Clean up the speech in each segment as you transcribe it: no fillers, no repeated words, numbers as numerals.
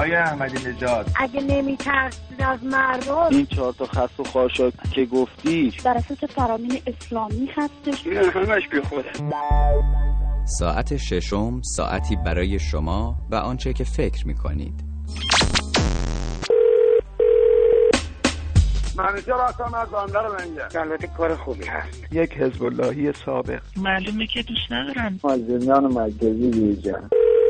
آقای احمدی نژاد اگه نمی‌ترسید از مردم، این 4 تا خس و خاشاک که گفتی در اساس فرامین اسلامی هستش. این همش بیخوده. ساعت ششم، ساعتی برای شما و آنچه که فکر می‌کنید. منیجر هستم از بندر منگه. البته کار خوبی هست. یک حزب اللهی سابق. معلومه که دوست ندارم. از زندان مرکزی بیرون.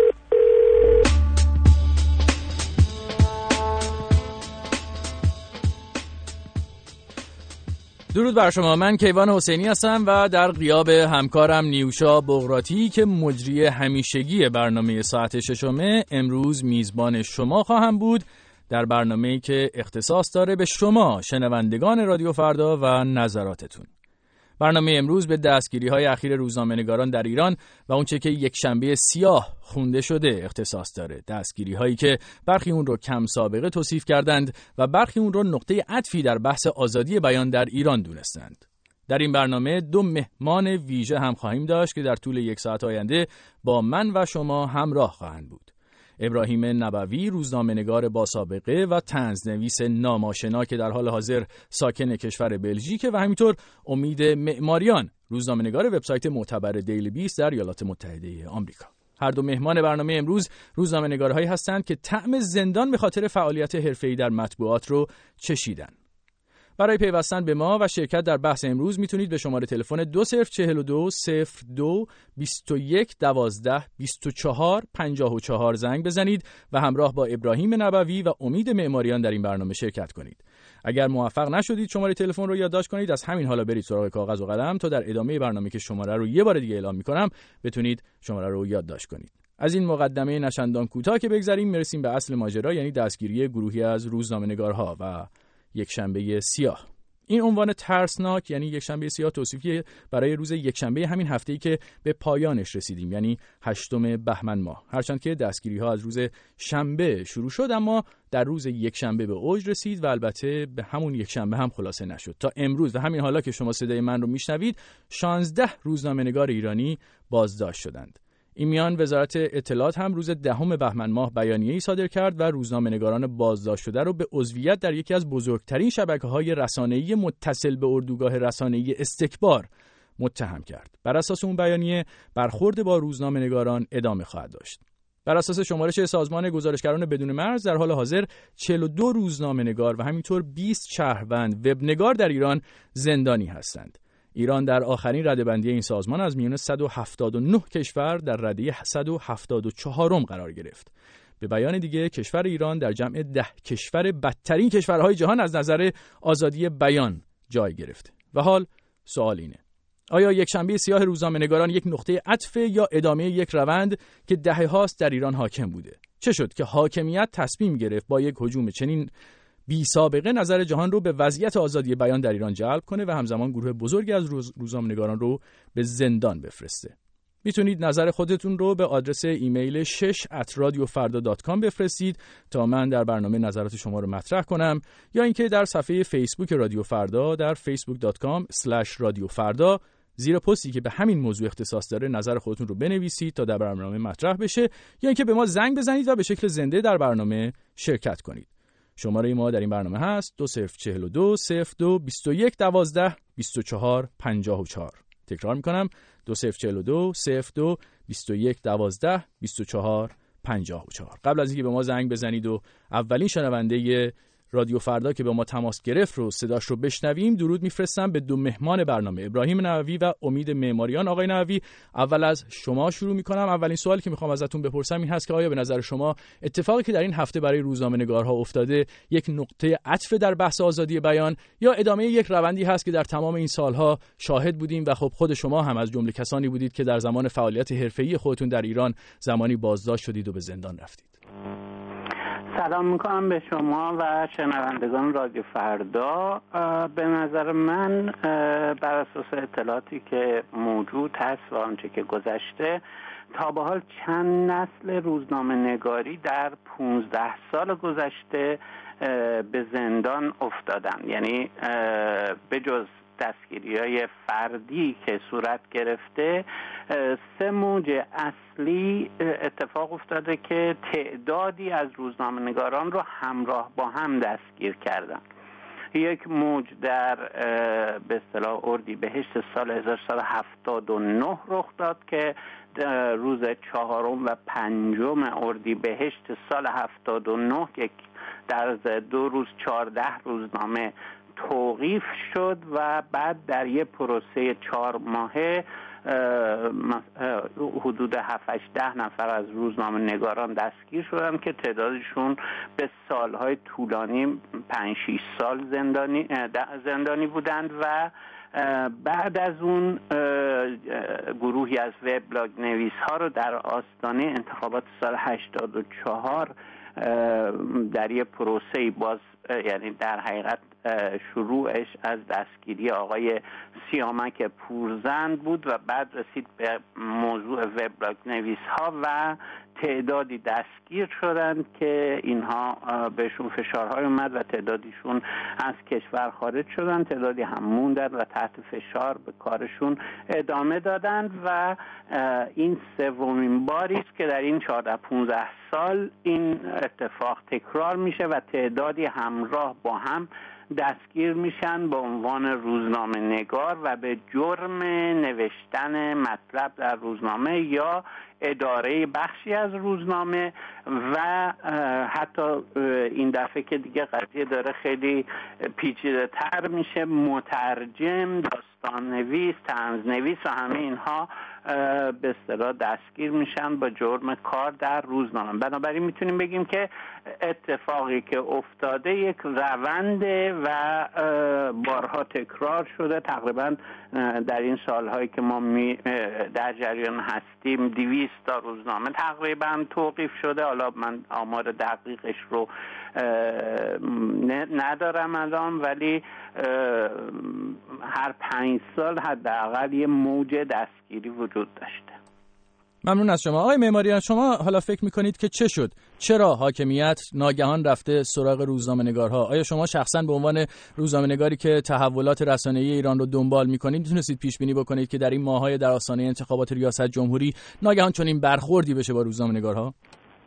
درود بر شما. من کیوان حسینی هستم و در غیاب همکارم نیوشا بغراتی که مجری همیشگی برنامه ساعت ششمه، امروز میزبان شما خواهم بود در برنامه‌ای که اختصاص داره به شما شنوندگان رادیو فردا و نظراتتون. برنامه امروز به دستگیری‌های اخیر روزنامه‌نگاران در ایران و اونچه که یک شنبه سیاه خونده شده اختصاص داره. دستگیری‌هایی که برخی اون رو کم سابقه توصیف کردند و برخی اون رو نقطه عطفی در بحث آزادی بیان در ایران دونستند. در این برنامه 2 مهمان ویژه هم خواهیم داشت که در طول 1 ساعت آینده با من و شما همراه خواهند بود. ابراهیم نبوی، روزنامه‌نگار با سابقه و طنزنویس ناماشنا که در حال حاضر ساکن کشور بلژیک و همینطور امید معماریان، روزنامه‌نگار وبسایت معتبر دیلی بیست در ایالات متحده آمریکا. هر 2 مهمان برنامه امروز روزنامه‌نگارهایی هستند که طعم زندان به خاطر فعالیت حرفه‌ای در مطبوعات رو چشیدن. برای پیوستن به ما و شرکت در بحث امروز میتونید به شماره تلفن 2042 02 21 12 24 54 زنگ بزنید و همراه با ابراهیم نبوی و امید معماریان در این برنامه شرکت کنید. اگر موفق نشدید شماره تلفن رو یادداشت کنید، از همین حالا برید سراغ کاغذ و قلم تا در ادامه برنامه که شماره رو یه بار دیگه اعلام میکنم بتونید شماره رو یادداشت کنید. از این مقدمه نشندان کوتاه که بگذریم، میرسیم به اصل ماجرا، یعنی دستگیری گروهی از روزنامه‌نگارها و یک شنبه سیاه. این عنوان ترسناک، یعنی یک شنبه سیاه، توصیفی برای روز یک شنبه همین هفته‌ای که به پایانش رسیدیم، یعنی 8 بهمن ماه. هرچند که دستگیری‌ها از روز شنبه شروع شد، اما در روز یک شنبه به اوج رسید و البته به همون یک شنبه هم خلاصه نشد. تا امروز و همین حالا که شما صدای من رو میشنوید، 16 روزنامه‌نگار ایرانی بازداشت شدند. این میان وزارت اطلاعات هم روز 10 بهمن ماه بیانیه‌ای صادر کرد و روزنامه‌نگاران بازداشت شده رو به عضویت در یکی از بزرگترین شبکه‌های رسانه‌ای متصل به اردوگاه رسانه‌ای استکبار متهم کرد. بر اساس اون بیانیه برخورد با روزنامه‌نگاران ادامه خواهد داشت. بر اساس شمارش سازمان گزارشگران بدون مرز در حال حاضر 42 روزنامه‌نگار و همینطور 20 شهروند وبنگار در ایران زندانی هستند. ایران در آخرین رده‌بندی این سازمان از میان 179 کشور در رده 174م قرار گرفت. به بیان دیگه کشور ایران در جمع 10 کشور بدترین کشورهای جهان از نظر آزادی بیان جای گرفته. و حال سوال اینه: آیا یک شنبه سیاه روزنامه‌نگاران یک نقطه عطف یا ادامه یک روند که دهه‌هاست در ایران حاکم بوده؟ چه شد که حاکمیت تصمیم گرفت با یک هجوم چنین بی سابقه نظر جهان رو به وضعیت آزادی بیان در ایران جلب کنه و همزمان گروه بزرگی از روزنامه‌نگاران رو به زندان بفرسته؟ میتونید نظر خودتون رو به آدرس ایمیل 6@radiofarda.com بفرستید تا من در برنامه نظرات شما رو مطرح کنم، یا اینکه در صفحه فیسبوک رادیو فردا در facebook.com/radiofarda زیر پستی که به همین موضوع اختصاص داره نظر خودتون رو بنویسید تا در برنامه مطرح بشه، یا اینکه به ما زنگ بزنید و به شکل زنده در برنامه شرکت کنید. شماره ما در این برنامه هست 2042 02 21 12 24 54. تکرار میکنم 2042 02 21 12 24 54. قبل از اینکه به ما زنگ بزنید و اولین شنونده رادیو فردا که به ما تماس گرفت رو صداش رو بشنویم، درود میفرستم به 2 مهمان برنامه، ابراهیم نبوی و امید معماریان. آقای نبوی، اول از شما شروع میکنم. اولین سوالی که میخوام ازتون بپرسم این هست که آیا به نظر شما اتفاقی که در این هفته برای روزنامه‌نگارها افتاده یک نقطه عطف در بحث آزادی بیان یا ادامه یک روندی هست که در تمام این سالها شاهد بودیم و خب خود شما هم از جمله کسانی بودید که در زمان فعالیت حرفه‌ای خودتون در ایران زمانی بازداشت شدید و به زندان رفتید؟ سلام میکنم به شما و شنوندگان رادیو فردا. به نظر من بر اساس اطلاعاتی که موجود هست و آنچه که گذشته، تا به حال چند نسل روزنامه نگاری در 15 سال گذشته به زندان افتادن. یعنی به جز دستگیری‌های فردی که صورت گرفته، 3 موج اصلی اتفاق افتاده که تعدادی از روزنامه‌نگاران رو همراه با هم دستگیر کردن. یک موج در به اصطلاح اردیبهشت سال 1379 رخ داد که روز 4 و 5 اردیبهشت سال 79 که در 2 روز 14 روزنامه توقیف شد و بعد در یک پروسه 4 ماهه حدود 7-10 نفر از روزنامه نگاران دستگیر شدن که تعدادشون به سالهای طولانی 5-6 سال زندانی بودند و بعد از اون گروهی از وبلاگ نویس ها رو در آستانه انتخابات سال 84 در یک پروسه باز، یعنی در حقیقت شروعش از دستگیری آقای سیامک پورزند بود و بعد رسید به موضوع وبلاگ نویس ها و تعدادی دستگیر شدند که اینها بهشون فشارهای اومد و تعدادیشون از کشور خارج شدند، تعدادی هم موندن و تحت فشار به کارشون ادامه دادند و این 3مین باری است که در این 14-15 سال این اتفاق تکرار میشه و تعدادی همراه با هم دستگیر میشن به عنوان روزنامه نگار و به جرم نوشتن مطلب در روزنامه یا اداره بخشی از روزنامه و حتی این دفعه که دیگه قضیه داره خیلی پیچیده تر میشه، مترجم، داستان نویس، طنز نویس و همه اینها به اصطلاح دستگیر میشن با جرم کار در روزنامه. بنابراین میتونیم بگیم که اتفاقی که افتاده یک رونده و بارها تکرار شده. تقریبا در این سالهایی که ما در جریان هستیم 200 تا روزنامه تقریبا توقیف شده. حالا من آمار دقیقش رو ندارم الان، ولی هر 5 سال حداقل یه موج دستگیری وجود داشته. ممنون از شما آقای معماریان. شما حالا فکر میکنید که چه شد؟ چرا حاکمیت ناگهان رفته سراغ روزنامه‌نگارها؟ آیا شما شخصا به عنوان روزنامه‌نگاری که تحولات رسانه‌ای ایران رو دنبال میکنید میتونستید پیش بینی بکنید که در این ماه‌های در آستانه انتخابات ریاست جمهوری ناگهان چنین برخوردی بشه با روزنامه‌نگارها؟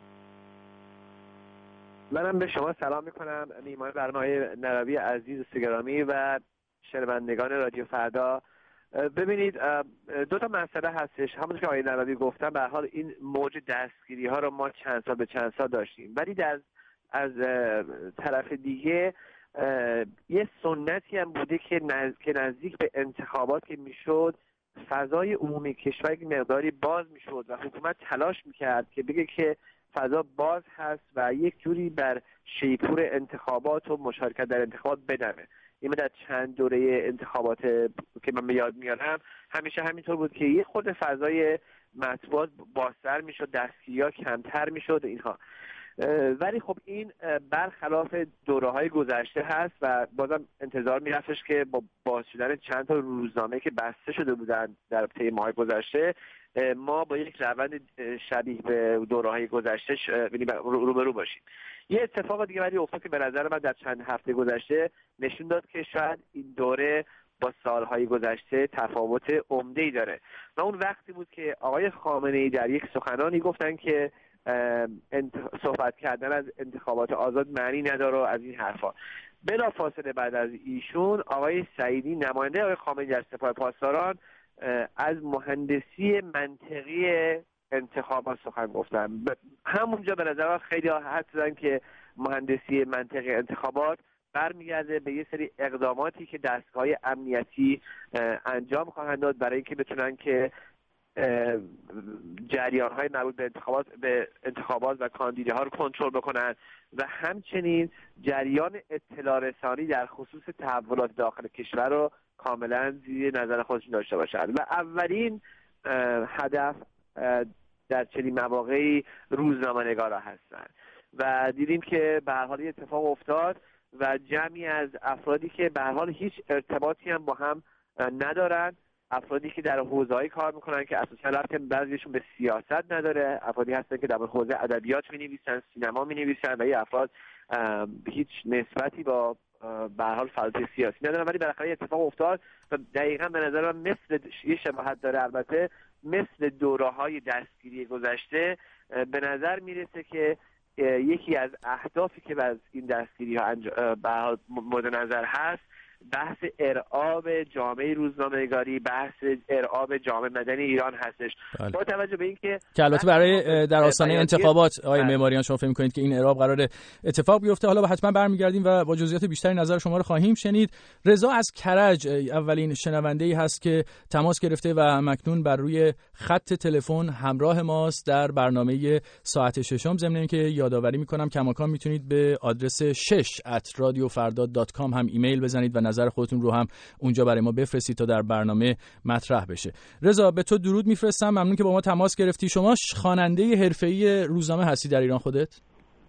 منم به شما سلام میکنم، میهمان برنامه نوابی عزیز و گرامی و شنوندگان رادیو فردا. ببینید 2 تا مسئله هستش. همونطور که آقای نوابی گفتن به هر حال این موج دستگیری ها رو ما چند سال داشتیم، ولی از طرف دیگه یه سنتی هم بوده که نزدیک به انتخابات که میشد فضای عمومی کشور یک مقداری باز میشد و حکومت تلاش میکرد که بگه که فضا باز هست و یک جوری بر شیپور انتخابات و مشارکت در انتخابات بدمه. این در چند دوره انتخابات که من به یاد میارم همیشه همینطور بود که یه خود فضای مطبوعات بازتر میشد، دستگیری‌ها کمتر میشد اینها. ولی خب این برخلاف دوره‌های گذشته هست و بازم انتظار میرفتش که با باز شدن چند تا روزنامه که بسته شده بودن در طی ماه‌های گذشته ما با یک روند شبیه به دوره‌های گذشته روبرو باشیم. یه اتفاق دیگه ولی افتاد که به نظر من در چند هفته گذشته نشون داد که شاید این دوره با سالهای گذشته تفاوت عمده‌ای داره و اون وقتی بود که آقای خامنه‌ای در یک سخنانی گفتن که صحبت کردن از انتخابات آزاد معنی نداره و از این حرفا. بلافاصله بعد از ایشون آقای سعیدی نماینده آقای خامنه‌ای در سپاه پاسداران از مهندسی منطقی انتخابات سخن گفتن. همونجا به نظر خیلی حد زدن که مهندسی منطقی انتخابات برمیگرده به یه سری اقداماتی که دستگاه امنیتی انجام خواهند داد برای اینکه بتونن که جریان‌های مربوط به انتخابات و کاندیداها رو کنترل بکنن و همچنین جریان اطلاع رسانی در خصوص تحولات داخل کشور رو کاملا زیر نظر خودشون داشته باشند و اولین هدف در چنین مواقعی روزنامه‌نگارا هستند و دیدیم که به هر حال اتفاق افتاد و جمعی از افرادی که به هر حال هیچ ارتباطی هم با هم ندارن، افرادی که در حوزه‌ای کار میکنن که اساسا ربطی بعضیشون به سیاست نداره، افرادی هستن که در حوزه ادبیات می‌نویسن، سینما می‌نویسن و این افراد هیچ نسبتی با به هر حال فعالیت سیاسی ندارن، ولی بالاخره اتفاق افتاد و دقیقاً به نظر من مثل یه شباهت داره، البته مثل دوره‌های دستگیری گذشته به نظر میرسه که یکی از اهدافی که از این دستگیری‌ها مورد نظر هست بحث ارعاب جامعه روزنامه‌نگاری، بحث ارعاب جامعه مدنی ایران هستش. با توجه به اینکه البته برای در آستانه انتخابات آقای معماریان شما فکر می‌کنید که این ارعاب قراره اتفاق بیفته؟ حالا حتما برمیگردیم و با جزئیات بیشتری نظر شما رو خواهیم شنید. رضا از کرج اولین شنونده‌ای هست که تماس گرفته و مکنون بر روی خط تلفن همراه ماست در برنامه ساعت ششم. ضمن اینکه یادآوری می‌کنم کماکان میتونید به آدرس 6@radiofarda.com هم ایمیل بزنید و نظر خودتون رو هم اونجا برای ما بفرستید تا در برنامه مطرح بشه. رضا به تو درود میفرستم، ممنون که با ما تماس گرفتی. شما خواننده حرفه‌ای روزنامه هستی در ایران خودت؟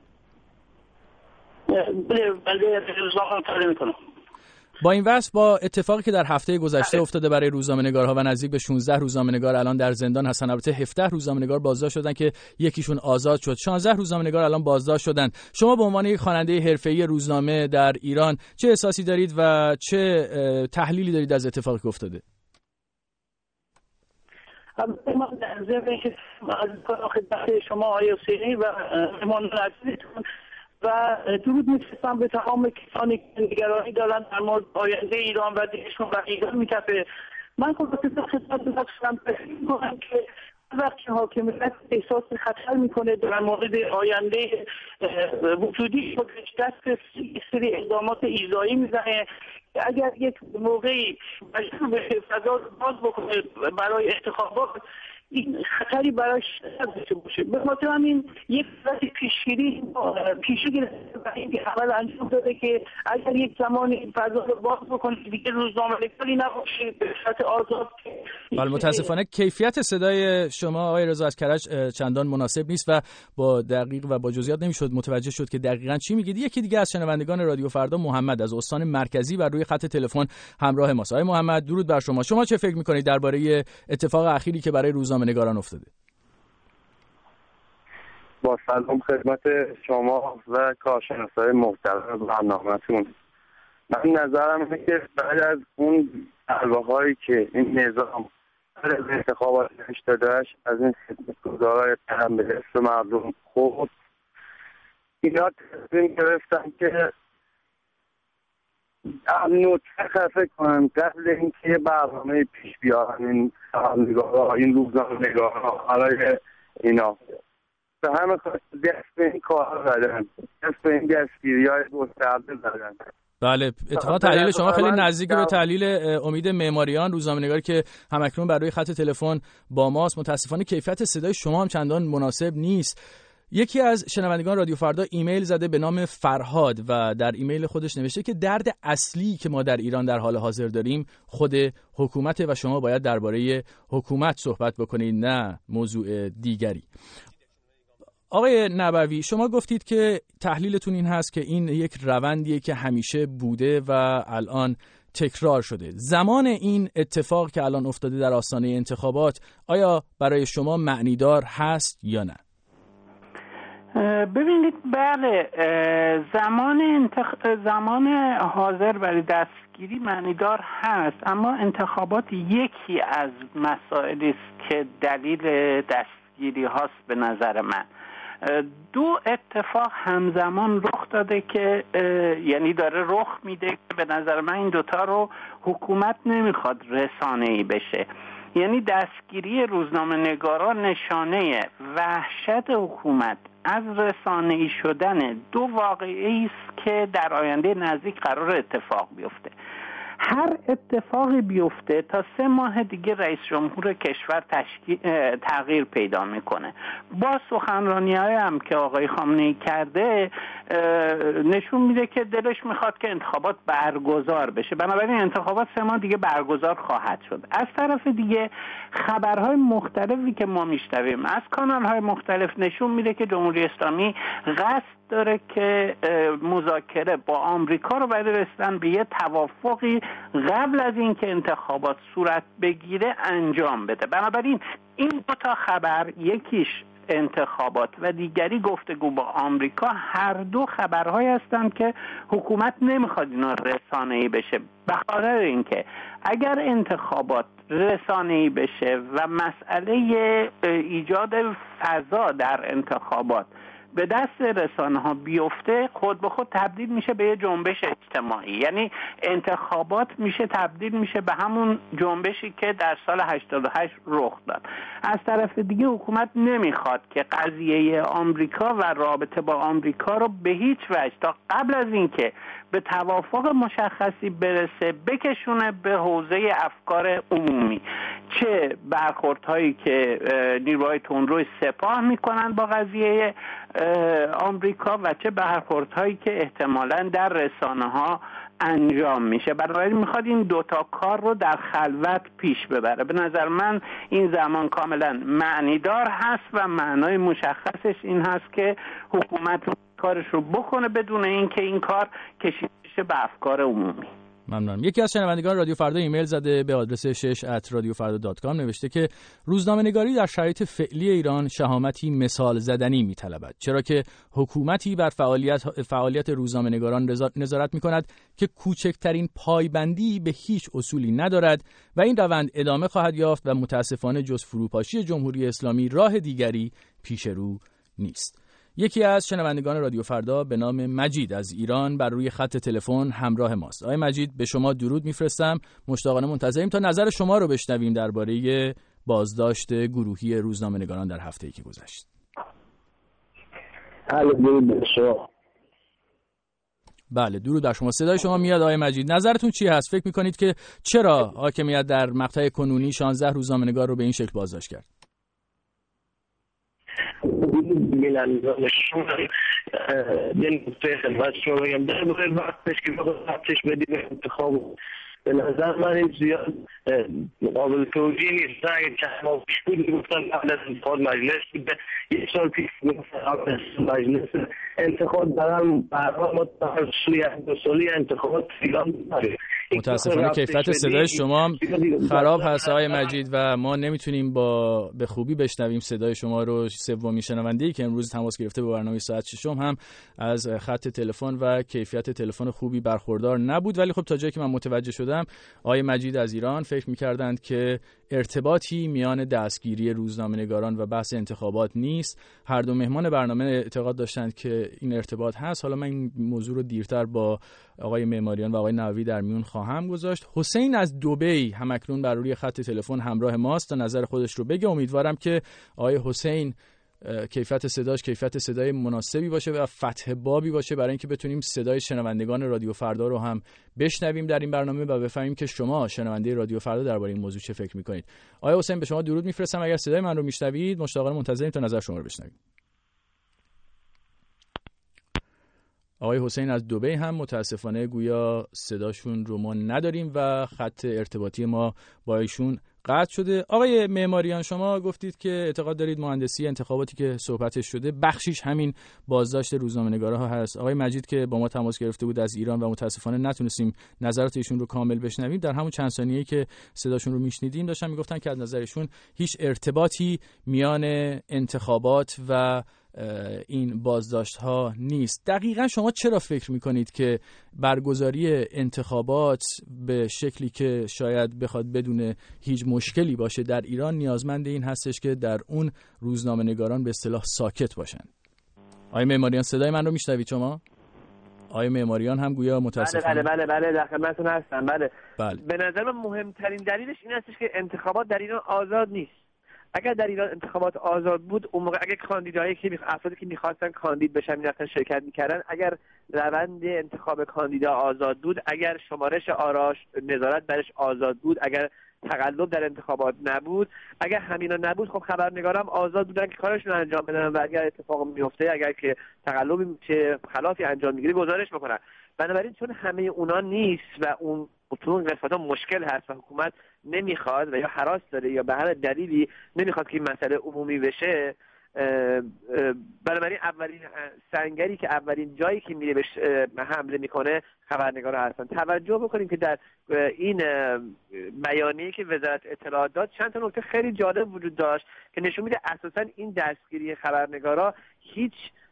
بله روزنامه کار می‌کنم. با این وصف با اتفاقی که در هفته گذشته افتاده برای روزنامه‌نگارها و نزدیک به 16 روزنامه‌نگار الان در زندان هستن، البته 17 روزنامه‌نگار بازداشت شدن که یکیشون آزاد شد، 16 روزنامه‌نگار الان بازداشت شدن. شما به عنوان یک خواننده حرفه‌ای روزنامه در ایران چه احساسی دارید و چه تحلیلی دارید از اتفاقی که افتاده؟ من در ضمن از خدمت شما آقای حسینی و مهمان عزیزتون و درود می‌فرستم به تمام کسانی که نگرانی دارن در مورد آینده ایران و دلشون و ایران می‌تپه. من خلاصه خدمتتون هستم می‌گم که وقتی حاکمیت احساس خطر میکنه در مورد آینده وجودی خودش دست سری اقدامات ایذایی میزنه، اگر یک موقعی مجبور بشه فضا باز بکنه برای انتخابات، این خطری براش داشته باشه. به خاطر همین یک وقتی پیشگیری برای اینکه عمل انجام داده که اگر یک زمانی فضا رو باز بکنه دیگه روزنامه‌نگاری نباشه به صورت آزاد. ولی متاسفانه کیفیت صدای شما آقای رضا از کرج چندان مناسب نیست و با دقیق و با جزئیات نمیشد متوجه شد که دقیقاً چی میگید. یکی دیگه از شنوندگان رادیو فردا محمد از استان مرکزی بر روی خط تلفن همراه ماست. آقای محمد درود بر شما. شما چه فکر می‌کنید درباره اتفاق اخیری که برای روزنامه‌نگاران افتاده؟ با سلام خدمت شما و کارشناسای محترم برنامه‌تون. من نظرم اینه که بعد از اون دعواهایی که این نظام از انتخابات داشت از این خدمتگزارای تهم به حفظ مردم خود اینا تصمیم گرفتن که نوچه فکر کنم قبل اینکه برنامه پیش بیارن این خبرنگارها این روزنامه‌نگارها برای اینا به همه دست به این کار زدن، دست به این دستگیری‌های گسترده زدن. بله، اتفاقا تحلیل شما خیلی نزدیک به تحلیل امید معماریان روزنامه‌نگار که همکنون بر روی خط تلفن با ماست. متاسفانه کیفیت صدای شما هم چندان مناسب نیست. یکی از شنوندگان رادیو فردا ایمیل زده به نام فرهاد و در ایمیل خودش نوشته که درد اصلی که ما در ایران در حال حاضر داریم خود حکومت و شما باید درباره حکومت صحبت بکنید نه موضوع دیگری. آقای نبوی شما گفتید که تحلیلتون این هست که این یک روندیه که همیشه بوده و الان تکرار شده. زمان این اتفاق که الان افتاده در آستانه انتخابات آیا برای شما معنیدار هست یا نه؟ ببینید بله، زمان حاضر برای دستگیری معنیدار هست، اما انتخابات یکی از مسائلی است که دلیل دستگیری هاست به نظر من. دو اتفاق همزمان رخ داده که یعنی داره رخ میده که به نظر من این دوتا رو حکومت نمیخواد رسانه‌ای بشه. یعنی دستگیری روزنامه‌نگاران نشانه وحشت حکومت از رسانه‌ای شدن دو واقعه است که در آینده نزدیک قرار اتفاق بیفته. هر اتفاقی بیفته تا 3 ماه دیگه رئیس جمهور کشور تغییر پیدا میکنه. با سخنرانی‌های هم که آقای خامنه‌ای کرده نشون میده که دلش میخواد که انتخابات برگزار بشه، بنابراین انتخابات 3 ماه دیگه برگزار خواهد شد. از طرف دیگه خبرهای مختلفی که ما میشنویم از کانال‌های مختلف نشون میده که جمهوری اسلامی قصد داره که مذاکره با آمریکا رو برای رسیدن به یه توافقی قبل از اینکه انتخابات صورت بگیره انجام بده. بنابراین این دو تا خبر، یکیش انتخابات و دیگری گفتگو با آمریکا، هر دو خبرهایی هستند که حکومت نمیخواد اینا رسانه‌ای بشه، به خاطر اینکه اگر انتخابات رسانه‌ای بشه و مسئله ایجاد فضا در انتخابات به دست رسانه ها بیفته، خود به خود تبدیل میشه به یه جنبش اجتماعی. یعنی انتخابات میشه تبدیل میشه به همون جنبشی که در سال 88 رخ داد. از طرف دیگه حکومت نمیخواد که قضیه آمریکا و رابطه با آمریکا رو به هیچ وجه تا قبل از اینکه به توافق مشخصی برسه بکشونه به حوزه افکار عمومی، چه برخوردهایی که نیروهای تندروی سپاه میکنن با قضیه آمریکا و چه برخوردهایی که احتمالاً در رسانه‌ها انجام میشه. بنابراین میخواد این دوتا کار رو در خلوت پیش ببره. به نظر من این زمان کاملا معنیدار هست و معنای مشخصش این هست که حکومت کارش رو بکنه بدون اینکه این کار کشیده بشه به افکار عمومی. ممنونم. یکی از شنوندگان رادیو فردا ایمیل زده به آدرس 6@radiofarda.com، نوشته که روزنامه‌نگاری در شرایط فعلی ایران شهامتی مثال زدنی می‌طلبد، چرا که حکومتی بر فعالیت روزنامه‌نگاران نظارت می‌کند که کوچکترین پایبندی به هیچ اصولی ندارد و این روند ادامه خواهد یافت و متأسفانه جز فروپاشی جمهوری اسلامی راه دیگری پیش رو نیست. یکی از شنوندگان رادیو فردا به نام مجید از ایران بر روی خط تلفن همراه ماست. آقای مجید، به شما درود میفرستم. مشتاقانه منتظریم تا نظر شما رو بشنویم درباره بازداشت گروهی روزنامه‌نگاران در هفته‌ای که گذشت. بله، درود بر شما. صدای شما میاد آقای مجید. نظرتون چی هست؟ فکر می‌کنید که چرا حاکمیت در مقطع کنونی 16 روزنامه‌نگار رو به این شکل بازداشت کرد؟ به نظر من این زیاد قابل توجیه نیست. اگه چند ماه پیش بود گفتن قبل از انتخاب مجلس بوده، یک سال پیش قبل از مجلس انتخاب دارم برای ما دو سالی انتخابات ایران داره. متاسفانه کیفیت صدای شما خراب هست آقای مجید و ما نمیتونیم به خوبی بشنویم صدای شما رو. سومین شنونده‌ای که امروز تماس گرفته با برنامه ساعت ششم هم از خط تلفن و کیفیت تلفن خوبی برخوردار نبود، ولی خب تا جایی که من متوجه شدم آقای مجید از ایران فکر می‌کردند که ارتباطی میان دستگیری روزنامه‌نگاران و بحث انتخابات نیست. هر دو مهمان برنامه اعتقاد داشتند که این ارتباط هست. حالا من این موضوع رو دیرتر با آقای معماریان و آقای نووی در میون خواهم گذاشت. حسین از دبی همکنون بر روی خط تلفن همراه ماست تا نظر خودش رو بگه. امیدوارم که آقای حسین کیفیت صدای مناسبی باشه و فتح بابی باشه برای اینکه بتونیم صدای شنوندگان رادیو فردا رو هم بشنویم در این برنامه و بفهمیم که شما شنونده رادیو فردا درباره این موضوع چه فکر می‌کنید. آقای حسین، به شما درود میفرستم. اگر صدای من رو میشنوید مشتاقانه منتظریم تا نظر شما رو بشنویم. آقای حسین از دبی هم متاسفانه گویا صداشون رو ما نداریم و خط ارتباطی ما با ایشون قطع شده. آقای معماریان، شما گفتید که اعتقاد دارید مهندسی انتخاباتی که صحبتش شده بخشیش همین بازداشت روزنامه‌نگارها هست. آقای مجید که با ما تماس گرفته بود از ایران و متاسفانه نتونستیم نظرات ایشون رو کامل بشنویم، در همون چند ثانیه‌ای که صداشون رو میشنیدیم داشتن میگفتن که از نظرشون هیچ ارتباطی میان انتخابات و این بازداشت ها نیست. دقیقا شما چرا فکر میکنید که برگزاری انتخابات به شکلی که شاید بخواد بدون هیچ مشکلی باشه در ایران نیازمند این هستش که در اون روزنامه نگاران به اصطلاح ساکت باشن؟ آقای معماریان، صدای من رو میشنوید شما؟ آقای معماریان هم گویا متاسفانه بله در خدمتتون هستم. بله. به نظر من مهمترین دلیلش این هستش که انتخابات در ایران آزاد نیست. اگر در ایران انتخابات آزاد بود، اون موقع اگر کاندیدایی که افرادی که می‌خواستن کاندید بشن می‌رفتن شرکت می‌کردن، اگر روند انتخاب کاندیدا آزاد بود، اگر شمارش آراش نظارت برش آزاد بود، اگر تقلب در انتخابات نبود، اگر همینا نبود، خب خبرنگاران آزاد بودن که کارشون رو انجام بدن و اگر اتفاق میفته، اگر که تقلبی چه خلافی انجام میگیره گزارش بکنن. بنابراین چون همه اونا نیست و اون اون قسمت‌ها مشکل هست و حکومت نمیخواد و یا هراس داره یا به هر دلیلی نمیخواد که این مسئله عمومی بشه، بنابراین اولین سنگری که اولین جایی که میره بهش حمله میکنه خبرنگارا هستن. توجه بکنیم که در این بیانیه‌ای که وزارت اطلاعات داد چند تا نکته خیلی جالب وجود داشت که نشون میده اساسا این دستگیری خبرنگارا هیچ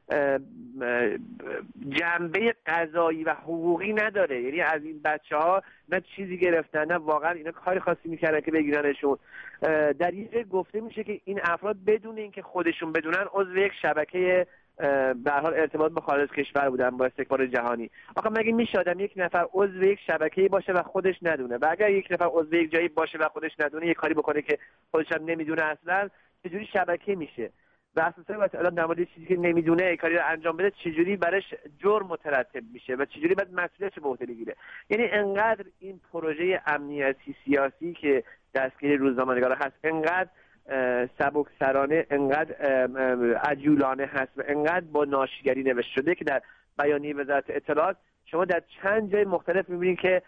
جنبه قضایی و حقوقی نداره. یعنی از این بچه‌ها نه چیزی گرفتن نه واقعا اینا کاری خاصی میکردن که بگیرنشون. در یه جای گفته میشه که این افراد بدون اینکه خودشون بدونن عضو یک شبکه به هر حال ارتباط با خارج کشور بودن با استکبار جهانی. آخه مگه میشه آدم یک نفر عضو یک شبکه‌ای باشه و خودش ندونه؟ و اگر یک نفر عضو یک جایی باشه و خودش ندونه، یک کاری بکنه که خودش هم نمیدونه اصلا، چجوری شبکه میشه؟ و اساسا وقتی آدم در مورد چیزی که نمیدونه کاری رو انجام بده چجوری براش جرم مترتب میشه و چجوری باید مسئولیتش به عهده بگیره. یعنی انقدر این پروژه امنیتی سیاسی که دستگیر روزنامه‌نگارا هست انقدر سبکسرانه، انقدر عجولانه هست و انقدر با ناشیگری نوشته شده که در بیانیه وزارت اطلاعات شما در چند جای مختلف می‌بینید که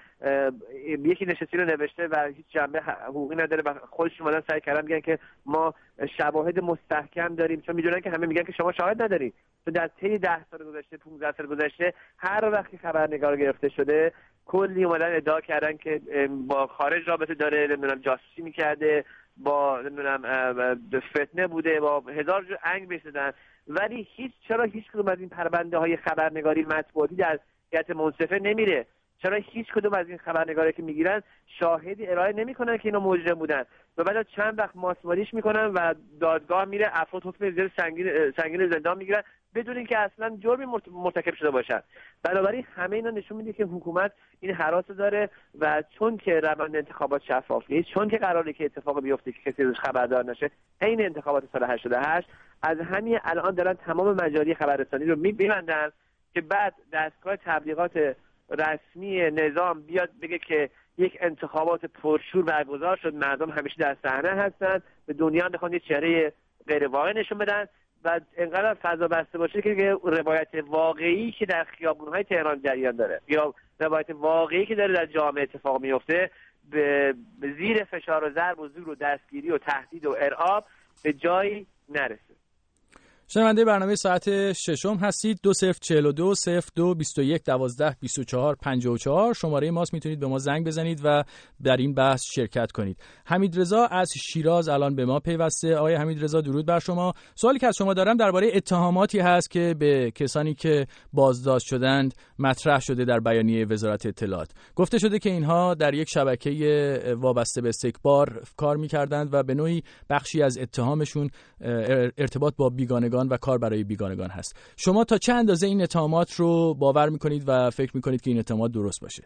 یکی نشستی رو نوشته و هیچ جنبه حقوقی نداره و خودشون اومدن سعی کردن میگن که ما شواهد مستحکم داریم، چون میدونن که همه میگن که شما شاهد ندارید. تو در طی 10 سال گذشته 15 سال گذشته هر وقت خبرنگار گرفته شده کلی اومدن ادعا کردن که با خارج رابطه داره، نمیدونم جاسوسی میکرده، با نمیدونم فتنه بوده، با هزار جور انگ بزدن، ولی چرا هیچ کدوم از این پرونده های خبرنگاری مطبوعاتی در هیئت منصفه نمیره؟ چرا هیچ کدوم از این خبرنگارا که میگیرن شاهدی ارائه نمیکنن که اینا مجرم بودن و بعد چند وقت ماسمالیش میکنن و دادگاه میره افراد حکم زیر سنگین زندان میگیرن بدون اینکه اصلا جرمی مرتکب شده باشن. بنابراین همه اینا نشون میده که حکومت این هراس داره و چون که روند انتخابات شفاف نیست، چون که قراره که اتفاق بیفته که کسی ازش خبردار نشه، عین انتخابات سال 88 از همین الان دارن تمام مجاری خبررسانی رو میبندن که بعد دستگاه تبلیغات رسمی نظام بیاد بگه که یک انتخابات پرشور برگزار شد، مردم همیشه در صحنه هستن، به دنیا میخوان یه چهره غیر واقعی نشون بدن و انقدر فضا بسته باشه که روایت واقعی که در خیابون‌های تهران جریان داره یا روایت واقعی که داره در جامعه اتفاق میفته به زیر فشار و ضرب و زور و دستگیری و تهدید و ارعاب به جایی نرسه. شنونده برنامه ساعت ششم هستید. 2042 02 21 12 24 54 شماره ماست، میتونید به ما زنگ بزنید و در این بحث شرکت کنید. حمید رضا از شیراز الان به ما پیوسته. آقای حمید رضا درود بر شما. سوالی که از شما دارم درباره اتهاماتی هست که به کسانی که بازداشت شدند مطرح شده در بیانیه وزارت اطلاعات. گفته شده که اینها در یک شبکه وابسته به استکبار کار می‌کردند و به نوعی بخشی از اتهامشون ارتباط با بیگانگان و کار برای بیگانگان هست. شما تا چه اندازه این اتهامات رو باور میکنید و فکر میکنید که این اتهامات درست باشه؟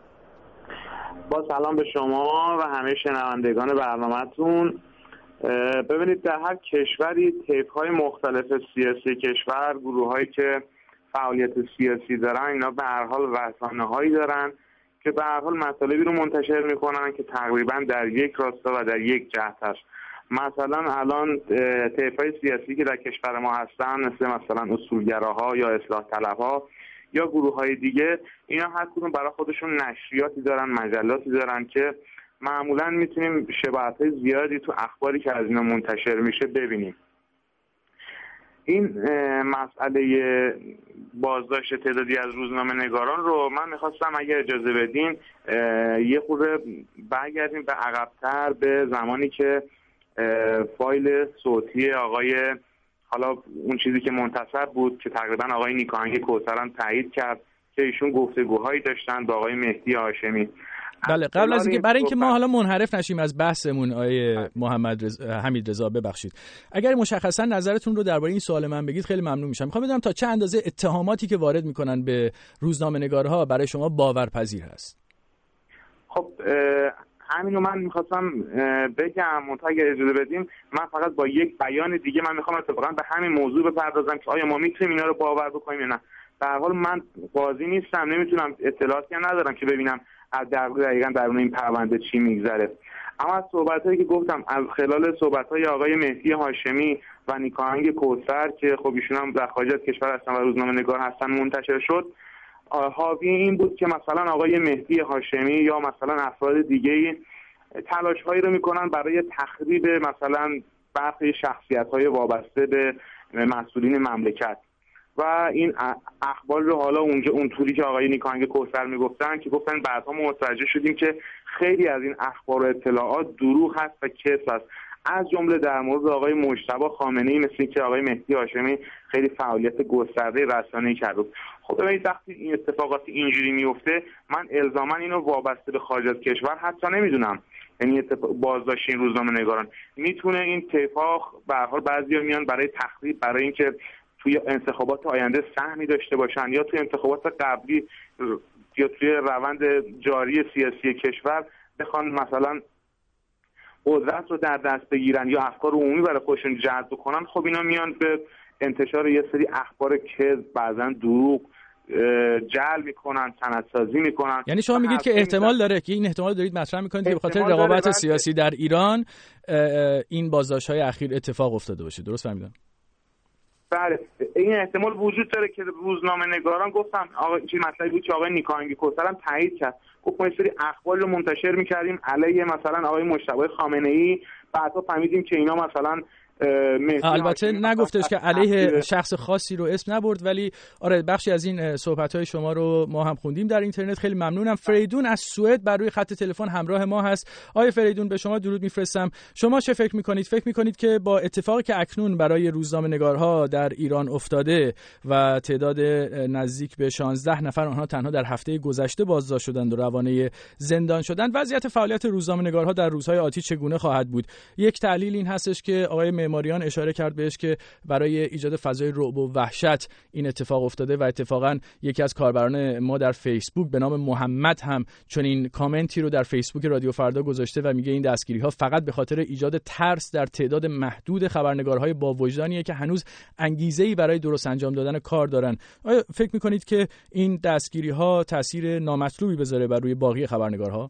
با سلام به شما و همه شنوندگان برنامه‌تون. ببینید در هر کشوری طیف‌های مختلف سیاسی کشور، گروه‌هایی که فعالیت سیاسی دارن، اینا به هر حال رسانه‌هایی دارن که به هر حال مطالبی رو منتشر میکنن که تقریبا در یک راستا و در یک جهت هست. مثلا الان طیف‌های سیاسی که در کشور ما هستن مثلا اصولگراها یا اصلاح طلبها یا گروه‌های دیگه، اینا هر کدوم برای خودشون نشریاتی دارن، مجلاتی دارن که معمولا میتونیم شباهت‌های زیادی تو اخباری که از اینا منتشر میشه ببینیم. این مسئله بازداشت تعدادی از روزنامه‌نگاران رو من میخواستم اگر اجازه بدین یه خورده برگردیم به عقب‌تر، به زمانی که فایل صوتی آقای، حالا اون چیزی که منتشر بود که تقریبا آقای نیکاهنگ کوثر تایید کرد که ایشون گفتگوهایی داشتن با آقای مهدی هاشمی. بله، قبل از اینکه برای اینکه ما حالا منحرف نشیم از بحثمون آقای حمید رضا، ببخشید اگر مشخصا نظرتون رو درباره این سوال من بگید خیلی ممنون میشم. میخوام بدونم تا چه اندازه اتهاماتی که وارد میکنن به روزنامه‌نگارها برای شما باورپذیر هست؟ خب همینو من میخواستم بگم، منتها اگر اجازه بدیم من فقط با یک بیان دیگه من میخوام اتفاقا به همین موضوع بپردازم که آیا ما میتونیم اینا رو باور بکنیم یا نه. به هر حال من قاضی نیستم، نمیتونم اطلاعاتی ندارم که ببینم از دقیقاً درون این پرونده چی میگذره. اما از صحبتایی که گفتم، از خلال صحبت‌های آقای مهدی هاشمی و نیکاهنگ کوثر که خب ایشون هم در خارج از کشور هستن و روزنامه‌نگار هستن منتشر شد، حاوی این بود که مثلا آقای مهدی هاشمی یا مثلا افراد دیگه‌ای تلاش‌هایی رو میکنن برای تخریب مثلا برخی شخصیت‌های وابسته به مسئولین مملکت. و این اخبار رو حالا اونجا اونطوری که آقای نیکاهنگ کوثر میگفتن که گفتن بعدها متوجه شدیم که خیلی از این اخبار و اطلاعات دروغ هست و کذب است، از جمله در مورد آقای مجتبی خامنه‌ای، مثل که آقای مهدی هاشمی خیلی فعالیت گسترده رسانه‌ای کرده. خب ببینید وقتی این اتفاقات اینجوری میفته، من الزاما اینو وابسته به خارج از کشور حتی نمیدونم، یعنی بازداشت این روزنامه‌نگاران میتونه این طیف‌ها به هر حال بعضیا میان برای تخریب، برای اینکه توی انتخابات آینده سهمی داشته باشن یا توی انتخابات قبلی یا توی روند جاری سیاسی کشور بخوان مثلا قدرت رو در دست بگیرن یا افکار عمومی برای خودشون جذب کنن. خب اینا میان به انتشار یه سری اخبار کذب، بعضن دروغ جعل میکنن، سندسازی میکنن. یعنی شما میگید که احتمال داره که این احتمال دارید مطرح میکنید که به خاطر رقابت سیاسی در ایران این بازداشت‌های اخیر اتفاق افتاده باشه، درست فهمیدم؟ بله، این احتمال وجود داره که روزنامه‌نگاران گفتن آقا این مطلبی بود که آقای نیکاهنگ کوثر هم تایید کرد، گفت ما یه سری اخبار رو منتشر می‌کردیم علیه مثلا آقای مجتبی خامنه‌ای، بعدا فهمیدیم که اینا مثلا البته نگفتش که علیه شخص خاصی رو اسم نبرد، ولی آره بخشی از این صحبت‌های شما رو ما هم خوندیم در اینترنت. خیلی ممنونم. فریدون از سوئد بر روی خط تلفن همراه ما هست. آقای فریدون به شما درود میفرستم. شما چه فکر می‌کنید؟ فکر می‌کنید که با اتفاقی که اکنون برای روزنامه‌نگارها در ایران افتاده و تعداد نزدیک به 16 نفر آنها تنها در هفته گذشته بازداشت شدند و روانه زندان شدند، وضعیت فعالیت روزنامه‌نگارها در روزهای آتی چگونه خواهد بود؟ یک تحلیل این هستش که آقای معماریان اشاره کرد بهش که برای ایجاد فضای رعب و وحشت این اتفاق افتاده و اتفاقا یکی از کاربران ما در فیسبوک به نام محمد هم چنین کامنتی رو در فیسبوک رادیو فردا گذاشته و میگه این دستگیری‌ها فقط به خاطر ایجاد ترس در تعداد محدود خبرنگارهای با وجدانیه که هنوز انگیزه‌ای برای درست انجام دادن کار دارن. آیا فکر می‌کنید که این دستگیری‌ها تاثیر نامطلوبی بذاره بر روی باقی خبرنگارها؟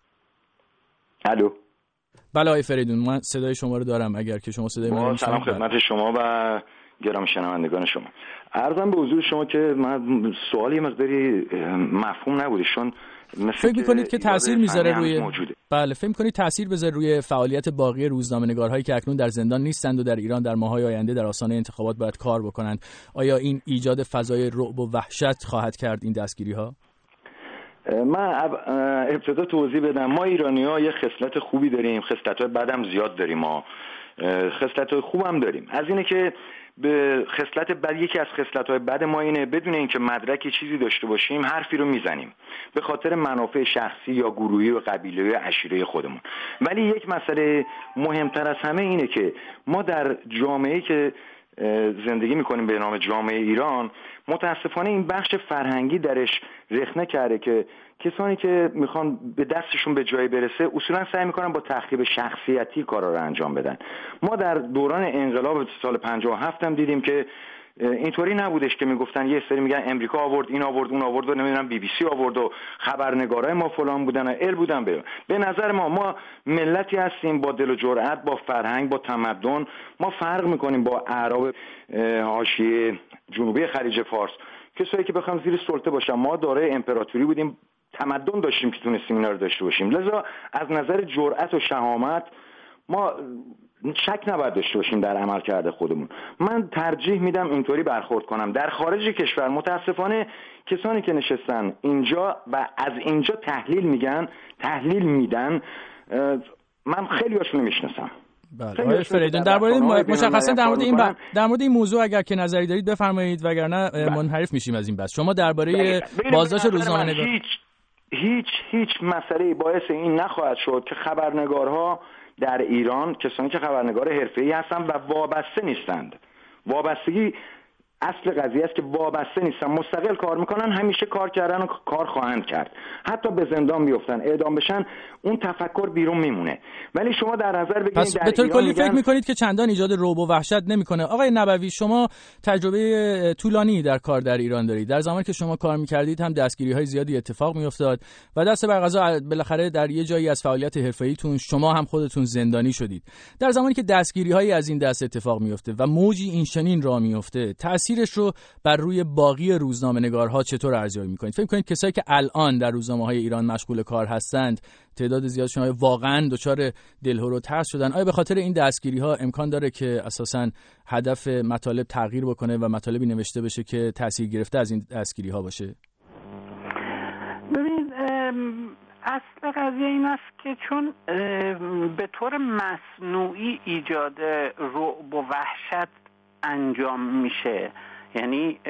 الو. بله آقای فریدون، من صدای شما رو دارم، اگر که شما صدای من رو سلام خدمت شما و گرامی شنوندگان شما. عرضم به حضور شما که من سوالی مقداری مفهوم نبوده، چون فکر می‌کنید که تاثیر میذاره روی بله فکر می‌کنید تاثیر بذاره روی فعالیت باقی روزنامه‌نگارهایی که اکنون در زندان نیستند و در ایران در ماه‌های آینده در آستانه انتخابات باید کار بکنند؟ آیا این ایجاد فضای رعب و وحشت خواهد کرد این دستگیری‌ها؟ من ابتدا توضیح بدم. ما ایرانی‌ها یه خصلت خوبی داریم، خصلت‌های بدم زیاد داریم. ما خصلت‌های خوبم داریم. از اینه که به خصلت بد، یکی از خصلت‌های بد ما اینه بدون اینکه مدرک چیزی داشته باشیم حرفی رو میزنیم به خاطر منافع شخصی یا گروهی و قبیله‌ای و عشیره خودمون. ولی یک مسئله مهمتر از همه اینه که ما در جامعه‌ای که زندگی میکنیم به نام جامعه ایران، متاسفانه این بخش فرهنگی درش رخنه کرده که کسانی که میخوان به دستشون به جایی برسه اصولا سعی میکنن با تخریب شخصیتی کارا رو انجام بدن. ما در دوران انقلاب سال 57 هم دیدیم که اینطوری نبودش که میگفتن یه سری میگن امریکا آورد، این آورد، اون آورد و نمیدونم بی بی سی آورد و خبرنگارای ما فلان بودن و ال بودن. به نظر ما ملتی هستیم با دل و جرأت، با فرهنگ، با تمدن. ما فرق میکنیم با اعراب حاشیه جنوبی خلیج فارس، کسایی که بخوام زیر سلطه باشن. ما دارای امپراتوری بودیم، تمدن داشتیم که تونستیم اینا رو داشته باشیم. لذا از نظر جرأت و شهامت ما شک نباید داشته باشیم در عمل کرده خودمون. من ترجیح میدم اینطوری برخورد کنم. در خارج کشور متاسفانه کسانی که نشستن اینجا و از اینجا تحلیل میدن، من خیلی هاشون میشناسم. بله آقای فریدون، مشخصا در مورد این موضوع اگر که نظری دارید بفرمایید، وگرنه منحرف میشیم از این بحث. شما درباره بازداشت روزنامه‌نگار هیچ مسئله باعث این نخواهد شد که خبرنگارها در ایران، کسانی که خبرنگار حرفه‌ای هستن و وابسته نیستند، وابستگی اصل قضیه است که وابسته نیستن، مستقل کار میکنن، همیشه کار کردن و کار خواهند کرد، حتی به زندان بیفتن، اعدام بشن، اون تفکر بیرون میمونه. ولی شما در نظر بگیرید پس به طور کلی فکر میکنید که چندان ایجاد رعب و وحشت نمیکنه. آقای نبوی، شما تجربه طولانی در کار در ایران دارید. در زمانی که شما کار میکردید هم دستگیری‌های زیادی اتفاق میافتاد و دست بر قضا بالاخره در یه جایی از فعالیت حرفه‌ایتون شما هم خودتون زندانی شدید. در زمانی که دستگیری‌هایی از این دست اتفاق میفته و موجی این چنین راه میفته، تأثیرش رو بر روی باقی روزنامه‌نگارها چطور ارزیابی می‌کنید؟ فکر کنید کسایی که الان در روزنامه‌های ایران مشغول کار هستند، تعداد زیادشون واقعاً دچار دلهره و ترس شدن، آیا به خاطر این دستگیری‌ها امکان داره که اساساً هدف مطالب تغییر بکنه و مطالبی نوشته بشه که تأثیر گرفته از این دستگیری‌ها باشه؟ ببینید اصل قضیه این است که چون به طور مصنوعی ایجاد رعب و وحشت انجام میشه، یعنی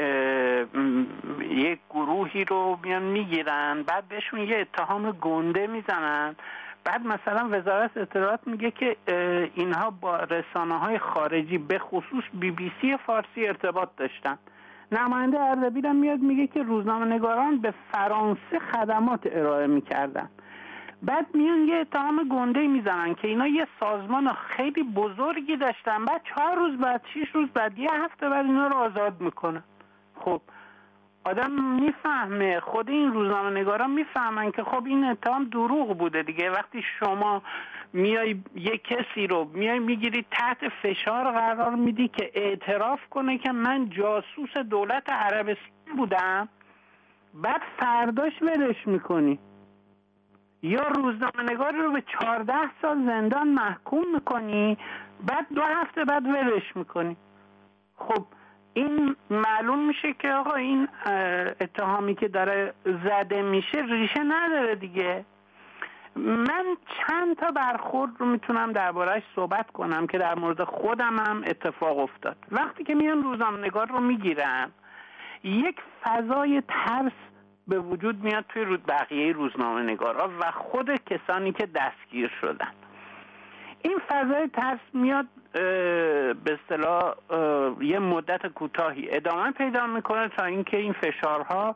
یک گروهی رو میان میگیرن، بعد بهشون یه اتهام گنده میزنن، بعد مثلا وزارت اطلاعات میگه که اینها با رسانه‌های خارجی به خصوص BBC فارسی ارتباط داشتن. نماینده اردبیل هم میاد میگه که روزنامه‌نگاران به فرانسه خدمات ارائه میکردن. بعد میان یه اتهام گنده میزنن که اینا یه سازمان خیلی بزرگی داشتن، بعد 4 روز بعد 6 روز بعد یه هفته بعد اینا رو آزاد میکنن. خب آدم میفهمه، خود این روزنامه‌نگاران میفهمن که خب این اتهام دروغ بوده دیگه. وقتی شما میای یه کسی رو میای میگیری تحت فشار قرار میدی که اعتراف کنه که من جاسوس دولت عربستان بودم، بعد فرداش ولش میکنی، یا روزنامه‌نگاری رو به 14 سال زندان محکوم میکنی، بعد 2 هفته بعد ولش میکنی. خب این معلوم میشه که آقا این اتهامی که داره زده میشه ریشه نداره دیگه. من چند تا برخورد رو میتونم درباره‌اش صحبت کنم که در مورد خودم هم اتفاق افتاد. وقتی که میان روزنامه‌نگار رو میگیرن، یک فضای ترس به وجود میاد توی بقیه روزنامه‌نگارا و خود کسانی که دستگیر شدن. این فضای ترس میاد به اصطلاح یه مدت کوتاهی ادامه پیدا میکنه تا اینکه این فشارها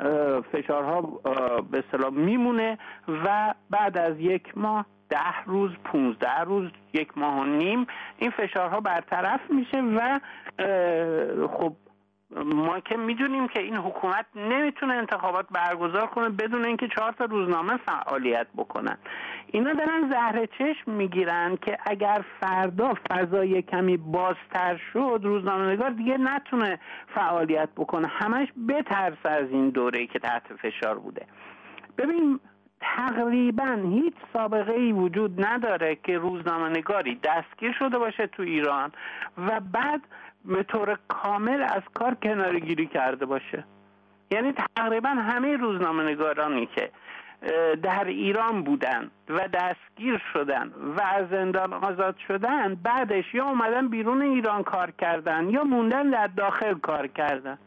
به اصطلاح میمونه و بعد از 1 ماه 10 روز 15 روز 1 ماه و نیم این فشارها برطرف میشه و خب ما که میدونیم که این حکومت نمیتونه انتخابات برگزار کنه بدون اینکه 4 تا روزنامه فعالیت بکنن. اینا دارن زهر چشم میگیرن که اگر فردا فضای کمی بازتر شد روزنامه‌نگار دیگه نتونه فعالیت بکنه، همش بترسه از این دوره‌ای که تحت فشار بوده. ببین تقریبا هیچ سابقه‌ای وجود نداره که روزنامه‌نگاری دستگیر شده باشه تو ایران و بعد به طور کامل از کار کناره‌گیری کرده باشه. یعنی تقریبا همه روزنامه‌نگارانی که در ایران بودن و دستگیر شدن و از زندان آزاد شدن بعدش یا اومدن بیرون ایران کار کردن یا موندن در داخل کار کردن.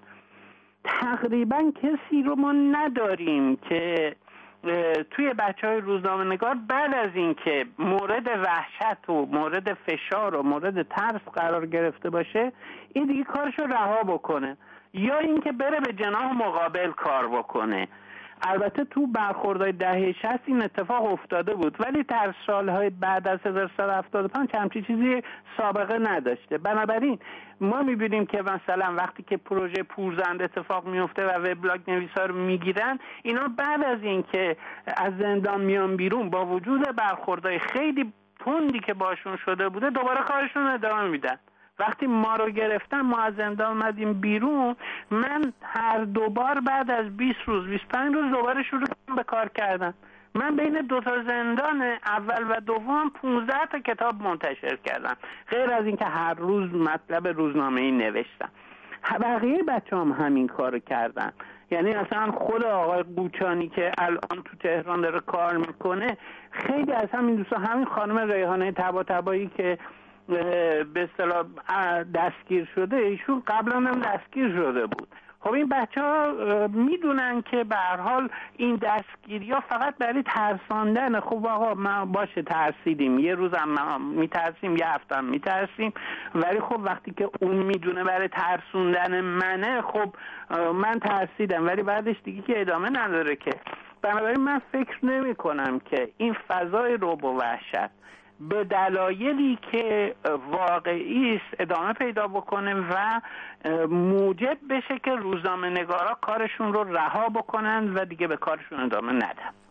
تقریبا کسی رو ما نداریم که توی بچهای روزنامه‌نگار بعد از این که مورد وحشت و مورد فشار و مورد ترس قرار گرفته باشه این دیگه کارشو رها بکنه یا اینکه بره به جناح مقابل کار بکنه. البته تو برخوردهای دهه 60 این اتفاق افتاده بود ولی در سالهای بعد از 1375 همچین چیزی سابقه نداشته. بنابراین ما میبینیم که مثلا وقتی که پروژه پورزند اتفاق میفته و وبلاگ نویسا رو میگیرن، اینا بعد از این که از زندان میان بیرون با وجود برخوردهای خیلی تندی که باشون شده بوده دوباره کارشون ادامه میدن. وقتی ما رو گرفتن ما از زندان اومدیم بیرون، من هر 2 بار بعد از 20 روز 25 روز دوباره شروع کردم به کار کردن. من بین 2 تا زندان اول و دوم 15 تا کتاب منتشر کردم، غیر از اینکه هر روز مطلب روزنامه‌ای نوشتم. بقیه بچه‌ام همین کارو کردن. یعنی اصلا خود آقای قوچانی که الان تو تهران داره کار میکنه، خیلی از همین دوستا، همین خانم ریحانه طباطبایی که به اصطلاح دستگیر شده، ایشون قبلا هم دستگیر شده بود. خب این بچه‌ها میدونن که به هر حال این دستگیری‌ها فقط برای ترساندن. خب آقا ما باشه ترسیدیم، یه روزم میترسیم، یه هفته هم میترسیم، ولی خب وقتی که اون میدونه برای ترسوندن منه، خب من ترسیدم ولی بعدش دیگه که ادامه نداره که. بنابراین من فکر نمی کنم که این فضای رعب و وحشت به دلایلی که واقعی است ادامه پیدا بکنه و موجب بشه که روزنامه‌نگارا کارشون رو رها بکنن و دیگه به کارشون ادامه ندن.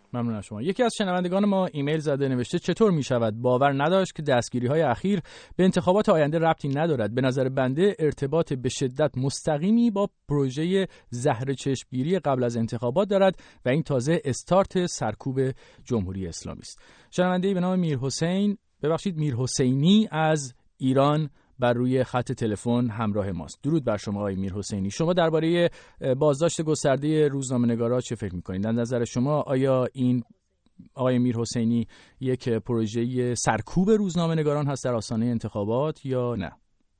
ممنون از شما. یکی از شنوندگان ما ایمیل زده، نوشته چطور می شود باور نداشت که دستگیری‌های اخیر به انتخابات آینده ربطی ندارد. به نظر بنده ارتباط به شدت مستقیمی با پروژه زهر چشمگیری قبل از انتخابات دارد و این تازه استارت سرکوب جمهوری اسلامی است. شنونده‌ای به نام میر حسینی از ایران بر روی خط تلفن همراه ماست. درود بر شما آقای میر حسینی. شما درباره بازداشت گسترده روزنامه‌نگارا چه فکر می‌کنید؟ در نظر شما آیا این آقای میر حسینی یک پروژه سرکوب روزنامه‌نگاران هست در آستانه انتخابات یا نه؟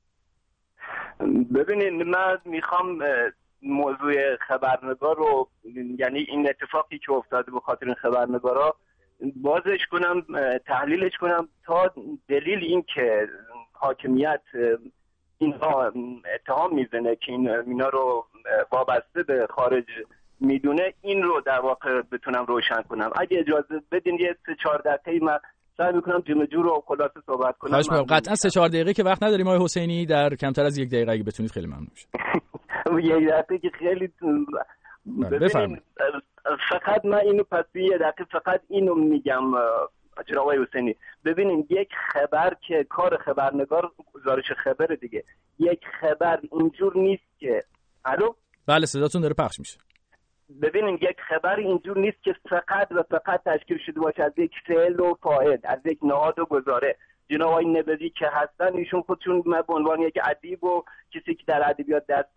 ببینید، من میخوام موضوع خبرنگار رو، یعنی این اتفاقی که افتاده به خاطر این خبرنگارا، بازش کنم، تحلیلش کنم تا دلیل این که حاکمیت اینها اتهام میزنه که اینا رو وابسته به خارج میدونه، این رو در واقع بتونم روشن کنم. اگه اجازه بدین یه 3-4 دقیقه من سعی میکنم جمع جور و خلاصه صحبت کنم. قطعا 3-4 دقیقه که وقت نداریم آقای حسینی، در کمتر از 1 دقیقه اگه بتونید خیلی ممنون میشم. 1 دقیقه که خیلی بفرمایید. فقط من اینو پس 1 دقیقه فقط اینو میگم جناب آقای حسینی. ببینید، یک خبر که کار خبرنگار گزارش خبر دیگه، یک خبر اینجور نیست که الو بله صداتون داره پخش میشه. ببینید، یک خبر اینجور نیست که فقط و فقط تشکیل شده باشه از یک فعل و فاعل، از یک نهاد و گزاره. جناب آقای نبوی که هستن، ایشون خودشون به عنوان یک ادیب و کسی که در ادبیات دست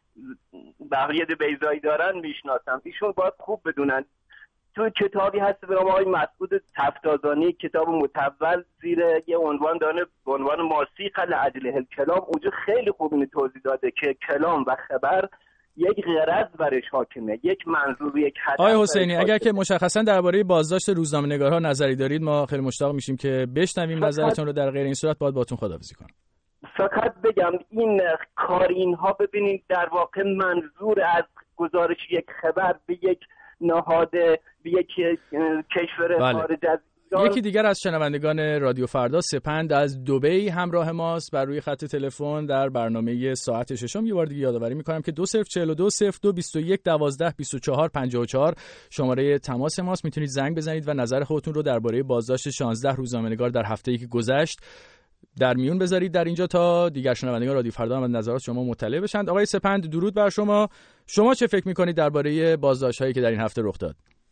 بهریه بیضایی دارن میشناسن. ایشون باید خوب بدونن تو کتابی هست به نام آقای مسعود تفتازانی، کتاب متول، زیر یه عنوان داره به عنوان ماسیق لأجل الکلام. اونجا خیلی خوب اینو توضیح داده که کلام و خبر یک غرض برش حاکمه، یک منظور، یک هدف. آقای حسینی، اگر که مشخصا درباره بازداشت روزنامه‌نگارها نظری دارید، ما خیلی مشتاق میشیم که بشنویم نظرتون رو. در غیر این صورت باید باهاتون خداحافظی کنم. فقط بگم این کار اینها، ببینید، در واقع منظور از گزارش یک خبر به یک نهاد، به یک کشور خارج از یکی دیگر از شنوندگان رادیو فردا، سپند از دبی همراه ماست بر روی خط تلفن در برنامه ساعت ششم. یه بار دیگه یادآوری می‌کنم که 2042 02 21 12 24 54 شماره تماس ماست. میتونید زنگ بزنید و نظر خودتون رو درباره بازداشت 16 روزنامه‌نگار در هفته‌ای که گذشت در میون بذارید در اینجا تا دیگر شنوندگان رادیو فردا هم از نظرات شما مطلع بشن. آقای سپند، درود بر شما. شما چه فکر می‌کنید درباره بازداشت‌هایی که در این هفته رخ داد؟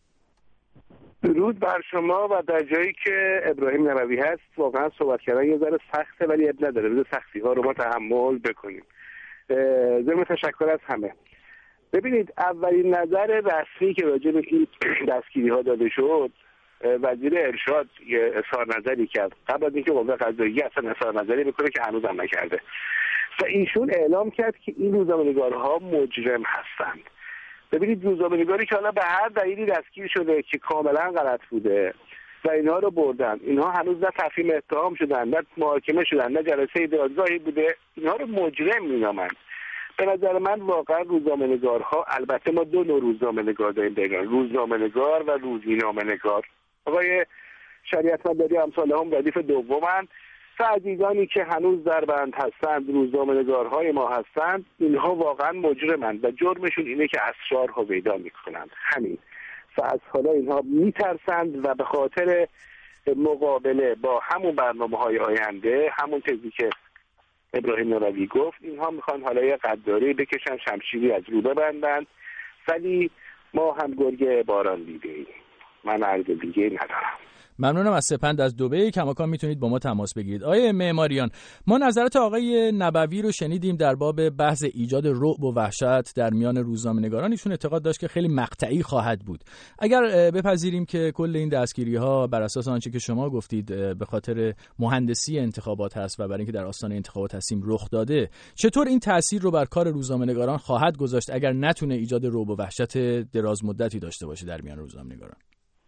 درود بر شما. و در جایی که ابراهیم نبوی هست، واقعا صحبت کردن یه ذره سخته، ولی اب نداره، بذار سختی‌ها رو ما تحمل بکنیم. ضمن تشکر از همه. ببینید، اولین نظر رسمی که راجع به این دستگیری‌ها داده شد، وزیر ارشاد یه اظهار نظری کرد قبل از اینکه قوه قضاییه اصلا اظهار نظری بکنه که هنوز هم نکرده، و ایشون اعلام کرد که این روزنامه‌نگارها مجرم هستند. ببینید، روزنامه‌نگاری که حالا به هر دلیلی دستگیر شده که کاملا غلط بوده و اینها رو بردن، اینها هنوز نه تفهیم اتهام شدن، نه محاکمه شدن، نه جلسه دادگاهی بوده، اینها رو مجرم می‌نامند. به نظر من واقعا روزنامه‌نگارها، البته ما 2 نوع روزنامه‌نگار داریم در ایران، روزنامه‌نگار و روزنامه‌نگار. آقای شریعتمداری امثال هم ردیف دومند و عزیزانی که هنوز در بند هستند، روزنامه‌نگارهای ما هستند، اینها واقعا مجرمند و جرمشون اینه که اسرار رو پیدا میکنند. همین. و از حالا اینها میترسند و به خاطر مقابله با همون برنامه‌های آینده، همون چیزی که ابراهیم نوروی گفت، اینها میخوان حالا یه قداری بکشن، شمشیری از رو ببندن، ولی ما هم گرگ باران دیده‌ایم. من عرض دیگه ندارم. ممنونم از سپند از دبی. کماکان میتونید با ما تماس بگیرید. آقای معماریان، ما نظرات آقای نبوی رو شنیدیم در باب بحث ایجاد رعب و وحشت در میان روزنامه‌نگاران. ایشون اعتقاد داشت که خیلی مقطعی خواهد بود. اگر بپذیریم که کل این دستگیری‌ها بر اساس آنچه که شما گفتید به خاطر مهندسی انتخابات هست و برای اینکه در آستانه انتخابات هستیم رخ داده، چطور این تأثیر رو بر کار روزنامه‌نگاران خواهد گذاشت اگر نتونه ایجاد رعب و وحشت دراز مدتی داشته باشه در میان روزنامه‌نگاران؟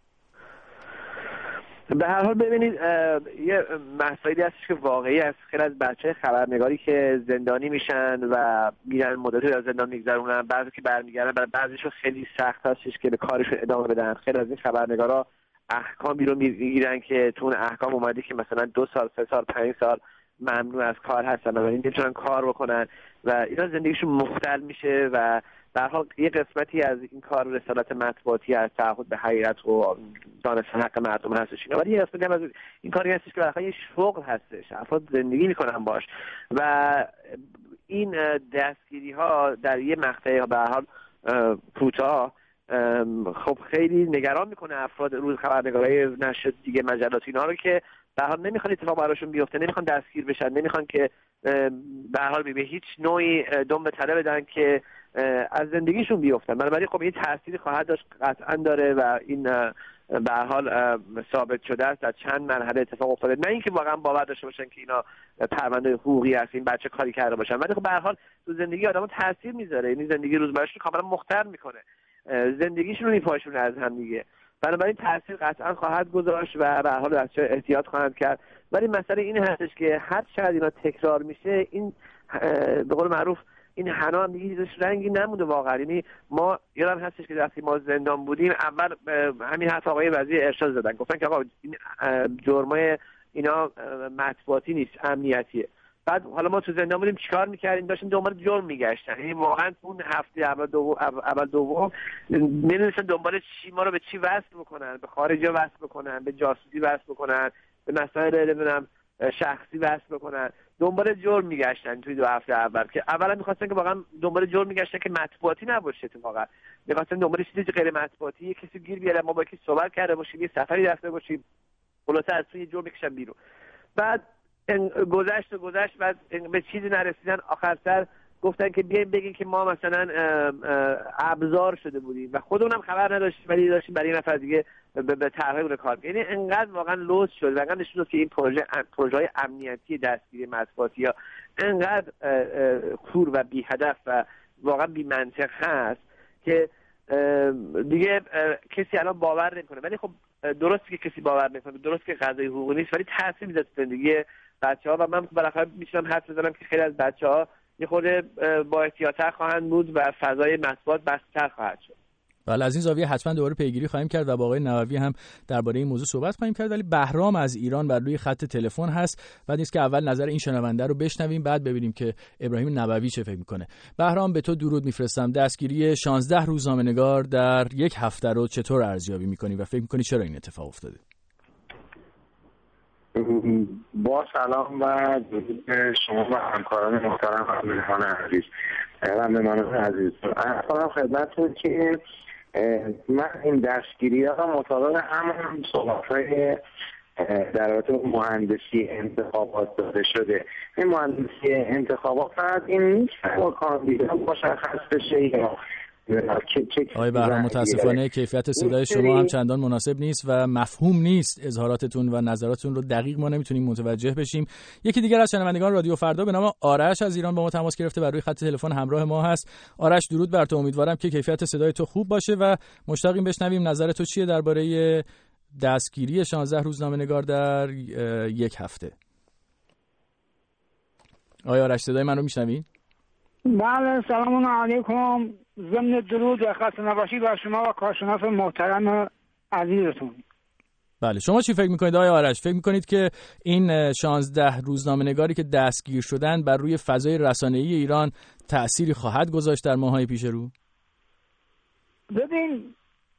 به هر حال ببینید، یه مسائلی هستش که واقعی است. خیلی از بچه خبرنگاری که زندانی میشن و میرن مدتی در زندان میگذرونن، بعضی که برمیگردن، برای بعضیشون خیلی سخت هستش که به کارشون ادامه بدن. خیلی از این خبرنگارا احکامی رو میگیرن که تو اون احکام اومده که مثلا 2 سال، 3 سال، 5 سال ممنوع از کار هستن و این نمیتونن کار بکنن و اینا زندگیشون مختل میشه و در حال یه قسمتی از این کار رسالت مطبوعاتی از تعهد به حقیقت و دانستن حق مردم هستش اینا، ولی یه قسمتی هم از این کاری هستش که بالاخره یه شغل هستش، افراد زندگی میکنن باش و این دستگیری ها در یه مقطع به هر حال کوتاه خب خیلی نگران میکنه افراد روز خبرنگارای نشر دیگه مجلات اینا رو که به هر حال نمیخوان اتفاق براشون بیفته، نمیخوان دستگیر بشن، نمیخوان که به هر حال به هیچ نوعی دم به تله بدن که از زندگیشون بیفتن. بنابراین خب این تأثیری خواهد داشت، قطعا داره و این به هر حال ثابت شده است در چند مرحله اتفاق افتاده. نه اینکه واقعا باور داشته باشن که اینا پرونده حقوقی هست، این بچه کاری کرده باشن، ولی خب به هر حال تو زندگی آدمو تاثیر میذاره، یعنی زندگی روزمره‌اش رو کاملا مختل میکنه، زندگیشون رو میپاشونه از هم دیگه. بنابراین تاثیر قطعا خواهد گذاشت و به هر حال بچه‌ها احتیاط خواهند کرد. ولی مسئله این هستش که هر چقدر اینا تکرار میشه، این به قول معروف این حنا هم دیگه هیچ رنگی نمونده واقعا. یعنی ما یادم هستش که وقتی ما زندان بودیم اول همین حرف آقای وزیر ارشاد زدن، گفتن که آقا این جرمای اینا مطبوعاتی نیست، امنیتیه. بعد حالا ما تو زندان بودیم چیکار میکردیم؟ داشتیم دنبال جرم میگشتن، یعنی واقعا اون هفته اول دوم نمیدونستن دنبال چی، ما رو به چی وصل بکنن، به خارجا وصل بکنن، به جاسوسی وصل بکنن، به مسائل نمیدونم شخصی وصل بکنن، دنبال جرم میگشتن توی 2 هفته اول که اولا میخواستن که واقعا دنبال جرم میگشتن که مطبوعاتی نباشه، اتفاقا میخواستن دنبال چیزی غیر مطبوعاتی کسی گیر بیاره، ما با یکی صحبت کرده باشیم، یه سفری رفته باشیم، خلاصه از توی جرم بکشن بیرون. بعد گذشت بعد به چیزی نرسیدن، آخر سر گفتن که بیایم بگیم که ما مثلا ابزار شده بودیم و خودمونم خبر نداشتیم، ولی داشتیم برای نفر دیگه به طرح کار. یعنی انقدر واقعا لوس شد و انقدر نشون داد که این پروژه امنیتی دستگیری مطبوعاتی ها انقدر کور و بی هدف و واقعا بی منطق هست که دیگه کسی الان باور نمیکنه. ولی خب درست که کسی باور نمیکنه، درست که قضیه حقوقی نیست، ولی تاثیر میذاره زندگی بچه‌ها و من بالاخره میتونم حدس بزنم که خیلی از بچه‌ها یه خورده با احتیاط‌تر خواهند بود و فضای مطبوعات بسته‌تر خواهد شد. بله، از این زاویه حتما دوباره پیگیری خواهیم کرد و با آقای نووی هم درباره این موضوع صحبت خواهیم کرد. ولی بهرام از ایران بر روی خط تلفن هست. بعد نیست که اول نظر این شنونده رو بشنویم، بعد ببینیم که ابراهیم نووی چه فکر میکنه. بهرام، به تو درود میفرستم. دستگیری 16 روزنامه‌نگار در یک هفته رو چطور ارزیابی میکنی و فکر میکنی چرا این اتفاق افتاده؟ با سلام و درود به شما و همکاران محترم و مهمان عزیز. اصلا خدمتتون که من این دستگیری‌ها مطابق همون صحبت‌های در رابطه با مهندسی انتخابات داده شده. این مهندسی انتخابات فقط این نیست که کاندیدا مشخص بشه یا آقای بهرام، متاسفانه کیفیت صدای شما هم چندان مناسب نیست و مفهوم نیست. اظهاراتتون و نظراتتون رو دقیق ما نمیتونیم متوجه بشیم. یکی دیگر از شنوندگان رادیو فردا به نام آرش از ایران با ما تماس گرفته، بر روی خط تلفن همراه ما هست. آرش، درود بر تو. امیدوارم که کیفیت صدای تو خوب باشه و مشتاقیم بشنویم نظر تو چیه درباره دستگیری 16 روزنامه‌نگار در یک هفته. آقای آرش، صدای من رو میشنوید؟ بله، سلام علیکم. ضمن درود و خسته نباشید بر شما و کارشناس محترم عزیزتون. بله، شما چی فکر میکنید آقای آرش؟ فکر میکنید که این 16 روزنامه‌نگاری که دستگیر شدن بر روی فضای رسانه‌ای ایران تأثیری خواهد گذاشت در ماه‌های پیش رو؟ ببین،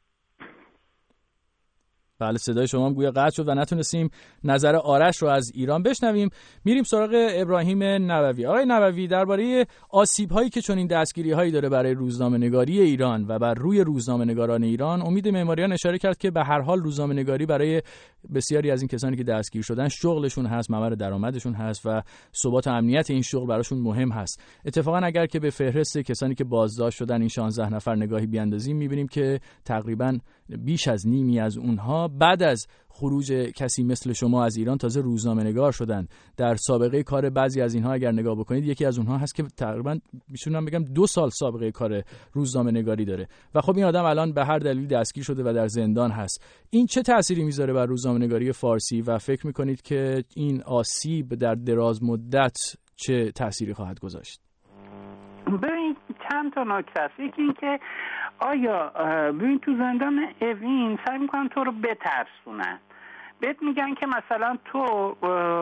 بله، صدای شما هم گویا قطع شد و نتونستیم نظر آرش رو از ایران بشنویم. میریم سراغ ابراهیم نووی. آقای نووی، درباره آسیب‌هایی که چنین دستگیری‌هایی داره برای روزنامه‌نگاری ایران و بر روی روزنامه‌نگاران ایران، امید معماریان اشاره کرد که به هر حال روزنامه‌نگاری برای بسیاری از این کسانی که دستگیر شدن شغلشون هست، ممر درآمدشون هست و ثبات و امنیت این شغل براشون مهم هست. اتفاقا اگر که به فهرست کسانی که بازداشت شدن این 16 نفر نگاهی بیاندازیم، می‌بینیم که تقریباً بیش از نیمی از اونها بعد از خروج کسی مثل شما از ایران تازه روزنامه‌نگار شدن. در سابقه کار بعضی از اینها اگر نگاه بکنید، یکی از اونها هست که تقریبا میتونم بگم 2 سال سابقه کار روزنامه‌نگاری داره و خب این آدم الان به هر دلیلی دستگیر شده و در زندان هست. این چه تأثیری میذاره بر روزنامه‌نگاری فارسی و فکر میکنید که این آسیب در دراز مدت چه تأثیری خواهد گذاشت؟ ببین، چند تا نکته است. یکی این که آیا ببین تو زندان اوین سعی میکنن تو رو بترسونن، بهت میگن که مثلا تو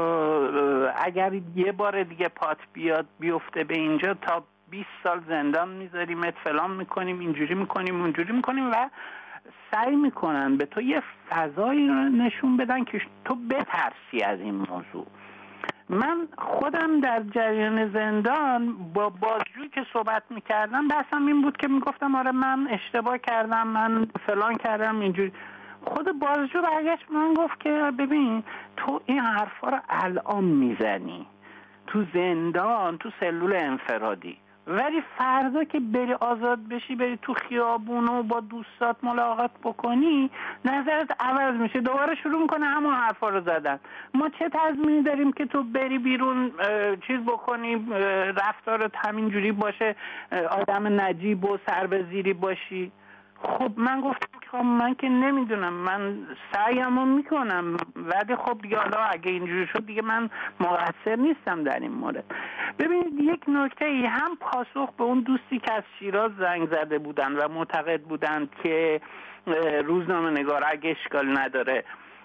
اگر یه بار دیگه پات بیفته به اینجا تا 20 سال زندان میذاریمت، فلان میکنیم، اینجوری میکنیم اونجوری میکنیم و سعی میکنن به تو یه فضایی رو نشون بدن که تو بترسی از این موضوع. من خودم در جریان زندان با بازجویی که صحبت میکردم بحثم این بود که میگفتم آره من اشتباه کردم، من فلان کردم اینجوری. خود بازجو برگشت من گفت که ببین تو این حرفا رو الان میزنی تو زندان، تو سلول انفرادی، ولی فردا که بری آزاد بشی، بری تو خیابون و با دوستات ملاقات بکنی، نظرت عوض میشه، دوباره شروع میکنه همون حرفا رو زدن. ما چه تضمینی داریم که تو بری بیرون چیز بکنی، رفتارت همینجوری باشه، آدم نجیب و سربزیری باشی؟ خب من گفتم که من که نمیدونم، من سعیمو میکنم، ولی خب دیگه حالا اگه اینجوری شد دیگه من مقصر نیستم در این مورد. ببینید یک نکته ای هم پاسخ به اون دوستی که از شیراز زنگ زده بودن و معتقد بودن که روزنامه نگار اگه اشکال نداره،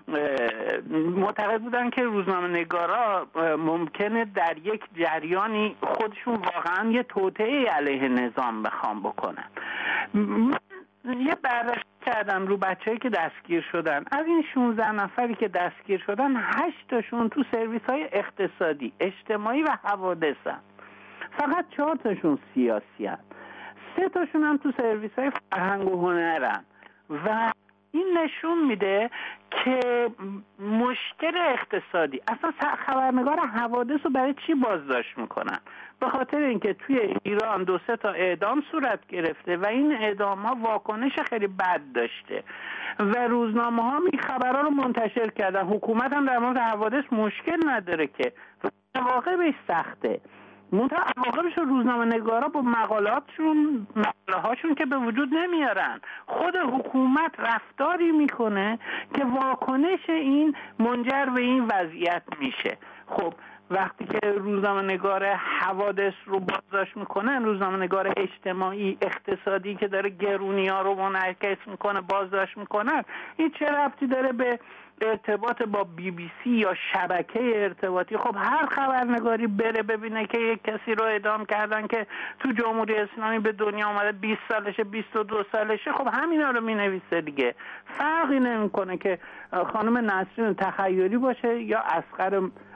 معتقد بودن که روزنامه نگارا ممکنه در یک جریانی خودشون واقعا یه توطئه علیه نظام بخوام بکنن. یه بررسی کردم رو بچه‌ای که دستگیر شدن. از این 16 نفری که دستگیر شدن 8 تاشون تو سرویس‌های اقتصادی، اجتماعی و حوادثن. فقط 4 تاشون سیاسی‌ان. 3 تاشون هم تو سرویس‌های فرهنگ و هنرن. و این نشون میده که مشکل اقتصادی، اصلا خبرنگار حوادث رو برای چی بازداشت میکنن؟ به خاطر اینکه توی ایران 2-3 تا اعدام صورت گرفته و این اعدام ها واکنش خیلی بد داشته و روزنامه ها این خبرها رو منتشر کردن. حکومت هم در مورد حوادث مشکل نداره که واقع بهش سخته، منتها عواقبش روزنامه نگارا با مقالهاشون که به وجود نمیارن. خود حکومت رفتاری میکنه که واکنش این منجر به این وضعیت میشه. خب وقتی که روزنامه نگار حوادث رو بازداشت میکنن، روزنامه نگار اجتماعی اقتصادی که داره گرونی‌ها رو منعکس میکنه بازداشت میکنن، این چه ربطی داره به ارتباط با BBC یا شبکه ارتباطی؟ خب هر خبرنگاری بره ببینه که یک کسی رو اعدام کردن که تو جمهوری اسلامی به دنیا آمده، 20 سالشه 22 سالشه، خب همینا رو مینویسه دیگه. فرقی نمیکنه که خانم نسرین تخیلی باشه یا اصغر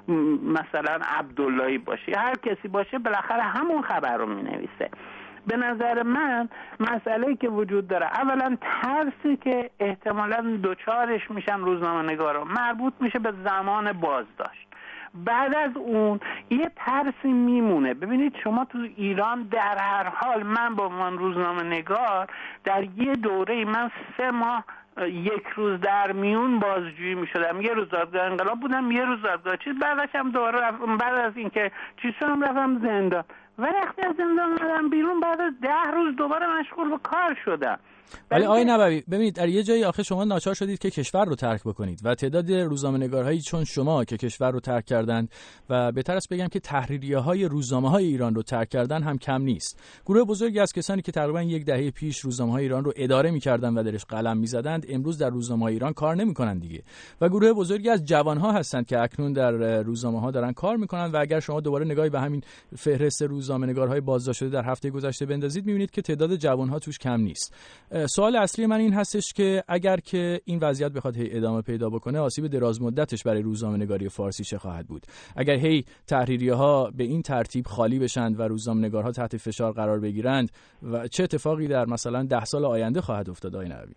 مثلا عبداللهی باشه، هر کسی باشه بالاخره همون خبر رو مینویسه. به نظر من مسئله‌ای که وجود داره، اولا ترسی که احتمالاً دوچارش میشن روزنامه نگارا مربوط میشه به زمان بازداشت. بعد از اون یه ترسی میمونه. ببینید شما تو ایران در هر حال، من با من روزنامه نگار در یه دوره من 3 ماه 1 روز در میون بازجویی میشدم. یه روز دادگاه انقلاب بودم، یه روز دادگاه چیز، بعدش هم دوباره بعد از اینکه چیز شدم رفتم زندان و وقتی از زندان اومدم بیرون بعد از 10 روز دوباره مشغول به کار شدم. ولی آقای نبوی ببینید در یه جایی آخه شما ناچار شدید که کشور رو ترک بکنید و تعداد روزنامه‌نگارهایی چون شما که کشور رو ترک کردند و بهتر است بگم که تحریریه‌های روزنامه‌های ایران رو ترک کردن هم کم نیست. گروه بزرگی از کسانی که تقریبا 10 دهه پیش روزنامه‌های ایران رو اداره می‌کردند و درش قلم می‌زدند امروز در روزنامه‌های ایران کار نمی‌کنند دیگه. و گروه بزرگی از جوان‌ها هستند که اکنون در روزنامه‌ها دارن کار می‌کنند و اگر شما دوباره نگاهی به همین فهرست روزنامه‌نگارهای بازداشت شده در هفته گذشته بندازید می‌بینید که تعداد جوان‌ها توش کم نیست. سوال اصلی من این هستش که اگر که این وضعیت بخواد ادامه پیدا بکنه، آسیب دراز مدتش برای روزنامه‌نگاری فارسی چه خواهد بود؟ اگر تحریریه‌ها به این ترتیب خالی بشند و روزنامه‌نگارها تحت فشار قرار بگیرند و چه اتفاقی در مثلا 10 سال آینده خواهد افتاد آقای نبوی؟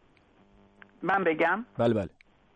من بگم؟ بله.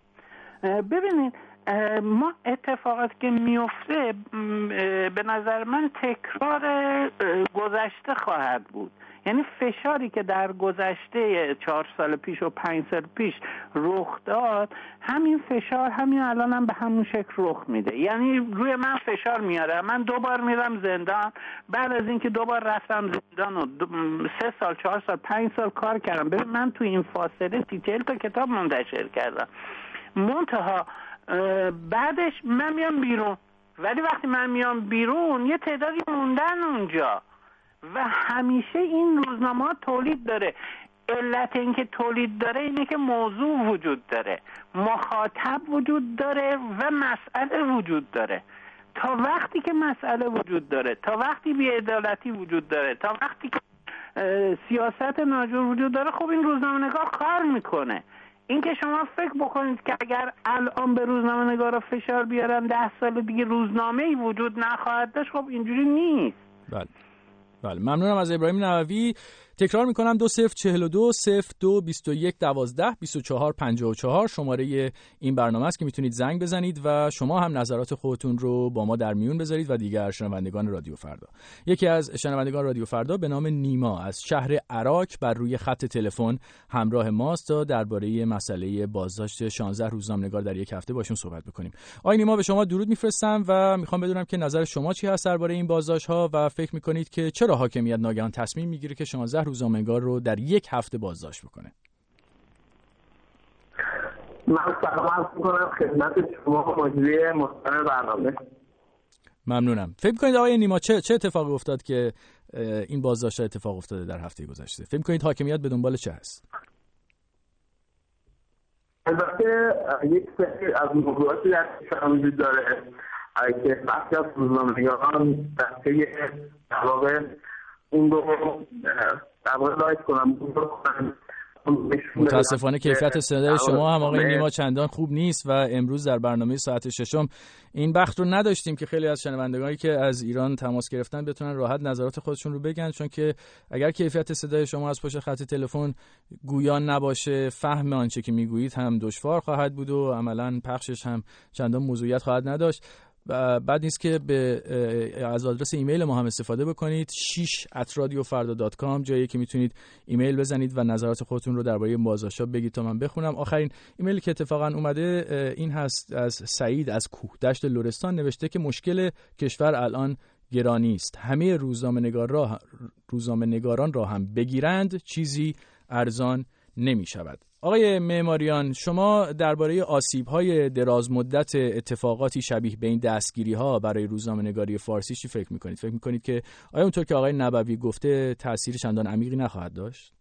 ببینید ما اتفاقاتی که میفته به نظر من تکرار گذشته خواهد بود. یعنی فشاری که در گذشته 4 سال پیش و 5 سال پیش رخ داد، همین فشار همین الان هم به همون شکل رخ میده. یعنی روی من فشار میاره، من 2 بار میرم زندان، بعد از اینکه 2 بار رفتم زندان و 3 سال 4 سال 5 سال کار کردم، ببین من تو این فاصله 30-40 تا کتاب منتشر کردم. منتها بعدش من میام بیرون، ولی وقتی من میام بیرون یه تعدادی موندن اونجا و همیشه این روزنامه ها تولید داره. علت اینکه تولید داره اینه که موضوع وجود داره، مخاطب وجود داره و مسئله وجود داره. تا وقتی که مسئله وجود داره، تا وقتی بی‌عدالتی وجود داره، تا وقتی که سیاست ناجور وجود داره، خب این روزنامه‌نگار کار میکنه. اینکه شما فکر بکنید که اگر الان به روزنامه‌نگارا فشار بیارن 10 سال دیگه روزنامه‌ای وجود نخواهد داشت، خب اینجوری نیست. بله ممنونم از ابراهیم نووی. تکرار میکنم 2042 02 21 12 24 54 شماره این برنامه است که میتونید زنگ بزنید و شما هم نظرات خودتون رو با ما در میون بذارید و دیگر شنوندگان رادیو فردا. یکی از شنوندگان رادیو فردا به نام نیما از شهر عراق بر روی خط تلفن همراه ماست تا درباره مسئله بازداشت 16 روزنامه‌نگار در یک هفته باشون صحبت بکنیم. آقای نیما به شما درود میفرستم و میخوام بدونم که نظر شما چی هست درباره این بازداشت‌ها و فکر میکنید که چرا حاکمیت ناگهان تصمیم میگیره که 16 روزنامه‌نگار رو در یک هفته بازداشت بکنه؟ من سلام عرض می‌کنم خدمت شما مجری محترم برنامه. ممنونم. فکر می‌کنید آقای نیما چه اتفاقی افتاد که این بازداشت اتفاق افتاده در هفته گذشته؟ فکر می‌کنید حاکمیت به دنبال چه هست؟ البته یک سری از موضوعاتی در کشور وجود داره که بخشی از روزنامه‌نگاران دسته در واقع اون رو در واقع لایک کنم متاسفانه کیفیت صدای شما هم آقای نیما چندان خوب نیست و امروز در برنامه ساعت ششم این بخت رو نداشتیم که خیلی از شنوندگانی که از ایران تماس گرفتن بتونن راحت نظرات خودشون رو بگن، چون که اگر کیفیت صدای شما از پشت خط تلفن گویان نباشه فهم آنچه که میگویید هم دشوار خواهد بود و عملاً پخشش هم چندان موضوعیت خواهد نداشت. بعد نیست که از آدرس ایمیل ما هم استفاده بکنید 6@radiofarda.com جایی که میتونید ایمیل بزنید و نظرات خودتون رو درباره بازداشت‌ها بگید تا من بخونم. آخرین ایمیلی که اتفاقا اومده این هست از سعید از کوهدشت لرستان، نوشته که مشکل کشور الان گرانی است، همه روزنامه‌نگاران را هم بگیرند چیزی ارزان نمی شود. آقای معماریان، شما درباره آسیب‌های دراز مدت اتفاقاتی شبیه به این دستگیری‌ها برای روزنامه‌نگاری فارسی چی فکر می‌کنید؟ فکر می‌کنید که آیا اونطور که آقای نبوی گفته تأثیر چندان عمیقی نخواهد داشت؟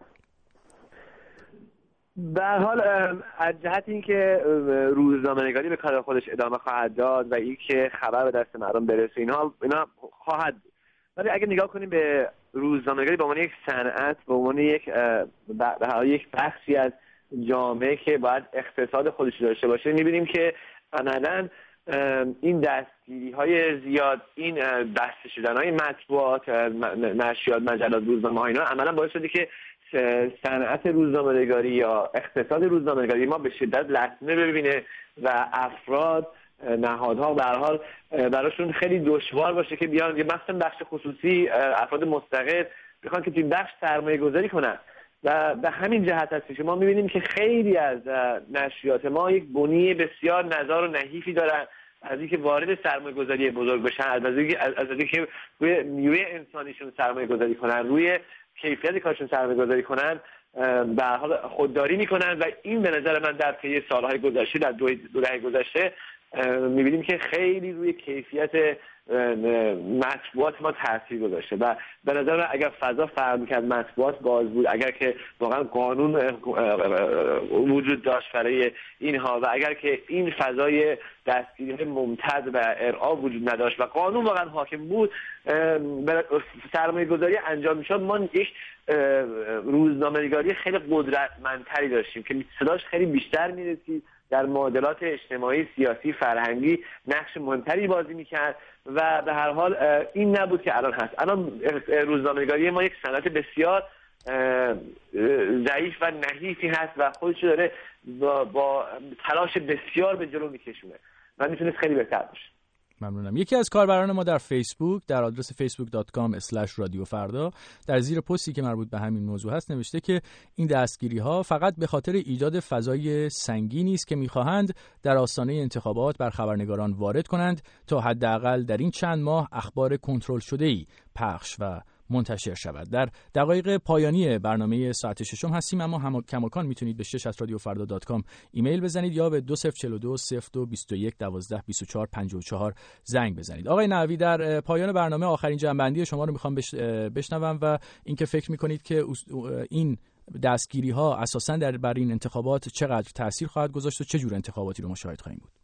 به هر حال از جهت اینکه روزنامه‌نگاری به کار خودش ادامه خواهد داد و اینکه خبر به دست مردم برسه اینا خواهد، ولی اگه نگاه کنیم به روزنامه‌نگاری به عنوان یک صنعت، به عنوان یک بخشی از جامعه که باید اقتصاد خودش داشته باشه، می‌بینیم که عملاً این دستگیری‌های زیاد، این بسته شدن‌های مطبوعات، نشریات، مجلات، روزنامه‌ها، اینا عملاً باعث شده که صنعت روزنامه‌نگاری یا اقتصاد روزنامه‌نگاری ما به شدت لطمه ببینه و افراد، نهادها به هر حال براشون خیلی دشوار باشه که بیان، مثلا بخش خصوصی، افراد مستقل بخوان که توی بخش سرمایه گذاری کنن و به همین جهت هست که ما می‌بینیم که خیلی از نشریات ما یک بنیه بسیار نزار و نحیفی دارن از اینکه وارد سرمایه گذاری بزرگ بشن، از اینکه روی نیروی انسانیشون سرمایه گذاری کنن، روی کیفیت کارشون سرمایه گذاری کنن، به هر حال خودداری میکنن و این به نظر من در طی سالهای گذشته، در دو دهه گذشته میبینیم که خیلی روی کیفیت مطبوعات ما تاثیر گذاشته و به نظر من اگر فضا فرق می‌کرد، مطبوعات باز بود، اگر که واقعا قانون وجود داشت برای اینها و اگر که این فضای دستگیری ممتد و ارعا وجود نداشت و قانون واقعا حاکم بود، سرمایه گذاری انجام میشد، ما یک روزنامه‌نگاری خیلی قدرتمندتری داشتیم که صداش خیلی بیشتر میرسید، در معادلات اجتماعی، سیاسی، فرهنگی نقش مهمتری بازی میکرد و به هر حال این نبود که الان هست. الان روزنامه‌نگاری ما یک صنعت بسیار ضعیف و نحیفی هست و خودش داره با تلاش بسیار به جلو میکشونه و میتونه خیلی بهتر باشه. ممنونم. یکی از کاربران ما در فیسبوک در آدرس facebook.com/رادیوفردا در زیر پستی که مربوط به همین موضوع هست نوشته که این دستگیری‌ها فقط به خاطر ایجاد فضای سنگینی است که می‌خواهند در آستانه انتخابات بر خبرنگاران وارد کنند تا حداقل در این چند ماه اخبار کنترل شده‌ای پخش و منتشر شود. در دقایق پایانی برنامه ساعت ششم هستیم، اما کماکان میتونید به 6@radiofarda.com ایمیل بزنید یا به 2042 02 21 12 24 54 زنگ بزنید. آقای نووی، در پایان برنامه آخرین جنبندی شما رو میخوام بشنوم و اینکه فکر میکنید که این دستگیری ها اساساً بر این انتخابات چقدر تاثیر خواهد گذاشت و چه جور انتخاباتی رو ما شاهد خواهیم بود؟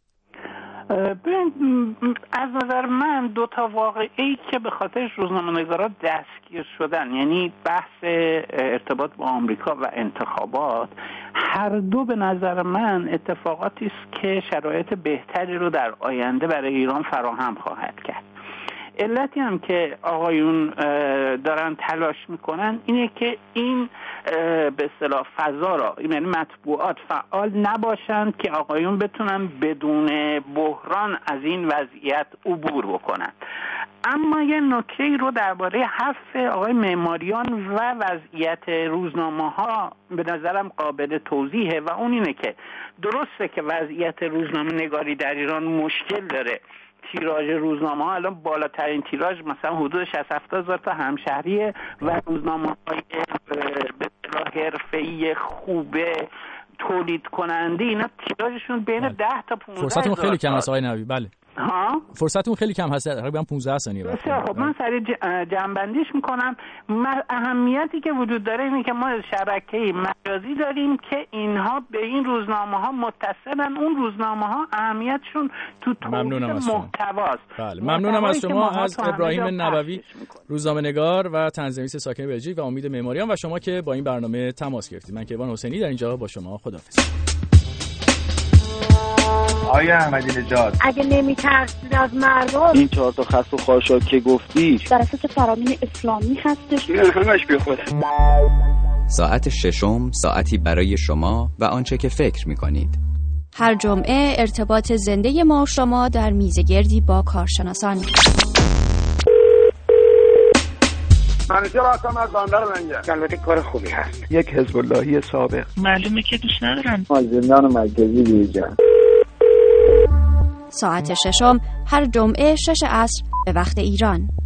از نظر من دو تا واقعی که به خاطرش روزنامه‌نگارا دستگیر شدن، یعنی بحث ارتباط با آمریکا و انتخابات، هر دو به نظر من اتفاقاتی است که شرایط بهتری رو در آینده برای ایران فراهم خواهد کرد. علتی هم که آقایون دارن تلاش میکنن اینه که این به اصطلاح فضا را، یعنی مطبوعات فعال نباشند که آقایون بتونن بدون بحران از این وضعیت عبور بکنن. اما یه نکته رو درباره حرف آقای معماریان و وضعیت روزنامه‌ها به نظرم قابل توضیحه و اون اینه که درسته که وضعیت روزنامه نگاری در ایران مشکل داره. تیراژ روزنامه ها الان بالاترین تیراژ مثلا حدود 60-70 هزار تا همشهریه و روزنامه های به اصطلاح حرفه‌ای خوبه تولید کننده اینا تیراژشون بین 10 تا 15 فرصتمون خیلی کم است آقای نووی. بله فرصتمون خیلی کم هست، تقریبا 15 ثانیه. بسیار خب، من سریع جمع‌بندیش میکنم. اهمیتی که وجود داره اینه که ما شبکه‌ای مجازی داریم که اینها به این روزنامه‌ها متصلن. اون روزنامه‌ها اهمیتشون تو تولید محتواست. بله ممنونم از شما، از ابراهیم نبوی روزنامه‌نگار و طنزنویس ساکن بلژیک و امید معماریان و شما که با این برنامه تماس گرفتید. من کیوان حسینی در اینجا با شما خداحافظ. آیا احمدی نژاد اگه نمی‌ترسید از مردم، این 4 تا خس و خاشاک که گفتی در اساس فرامین اسلامی هستش. همش بیخوده. ساعت ششم، ساعتی برای شما و آنچه که فکر می‌کنید. هر جمعه ارتباط زنده ما و شما در میزگردی با کارشناسان. منیجر هستم از بندر منجر. البته کار خوبی هست. یک حزب اللهی سابق. معلومه که دوست ندارم. زندان مرکزی بیرجان. ساعت ششم هر جمعه 6 عصر به وقت ایران.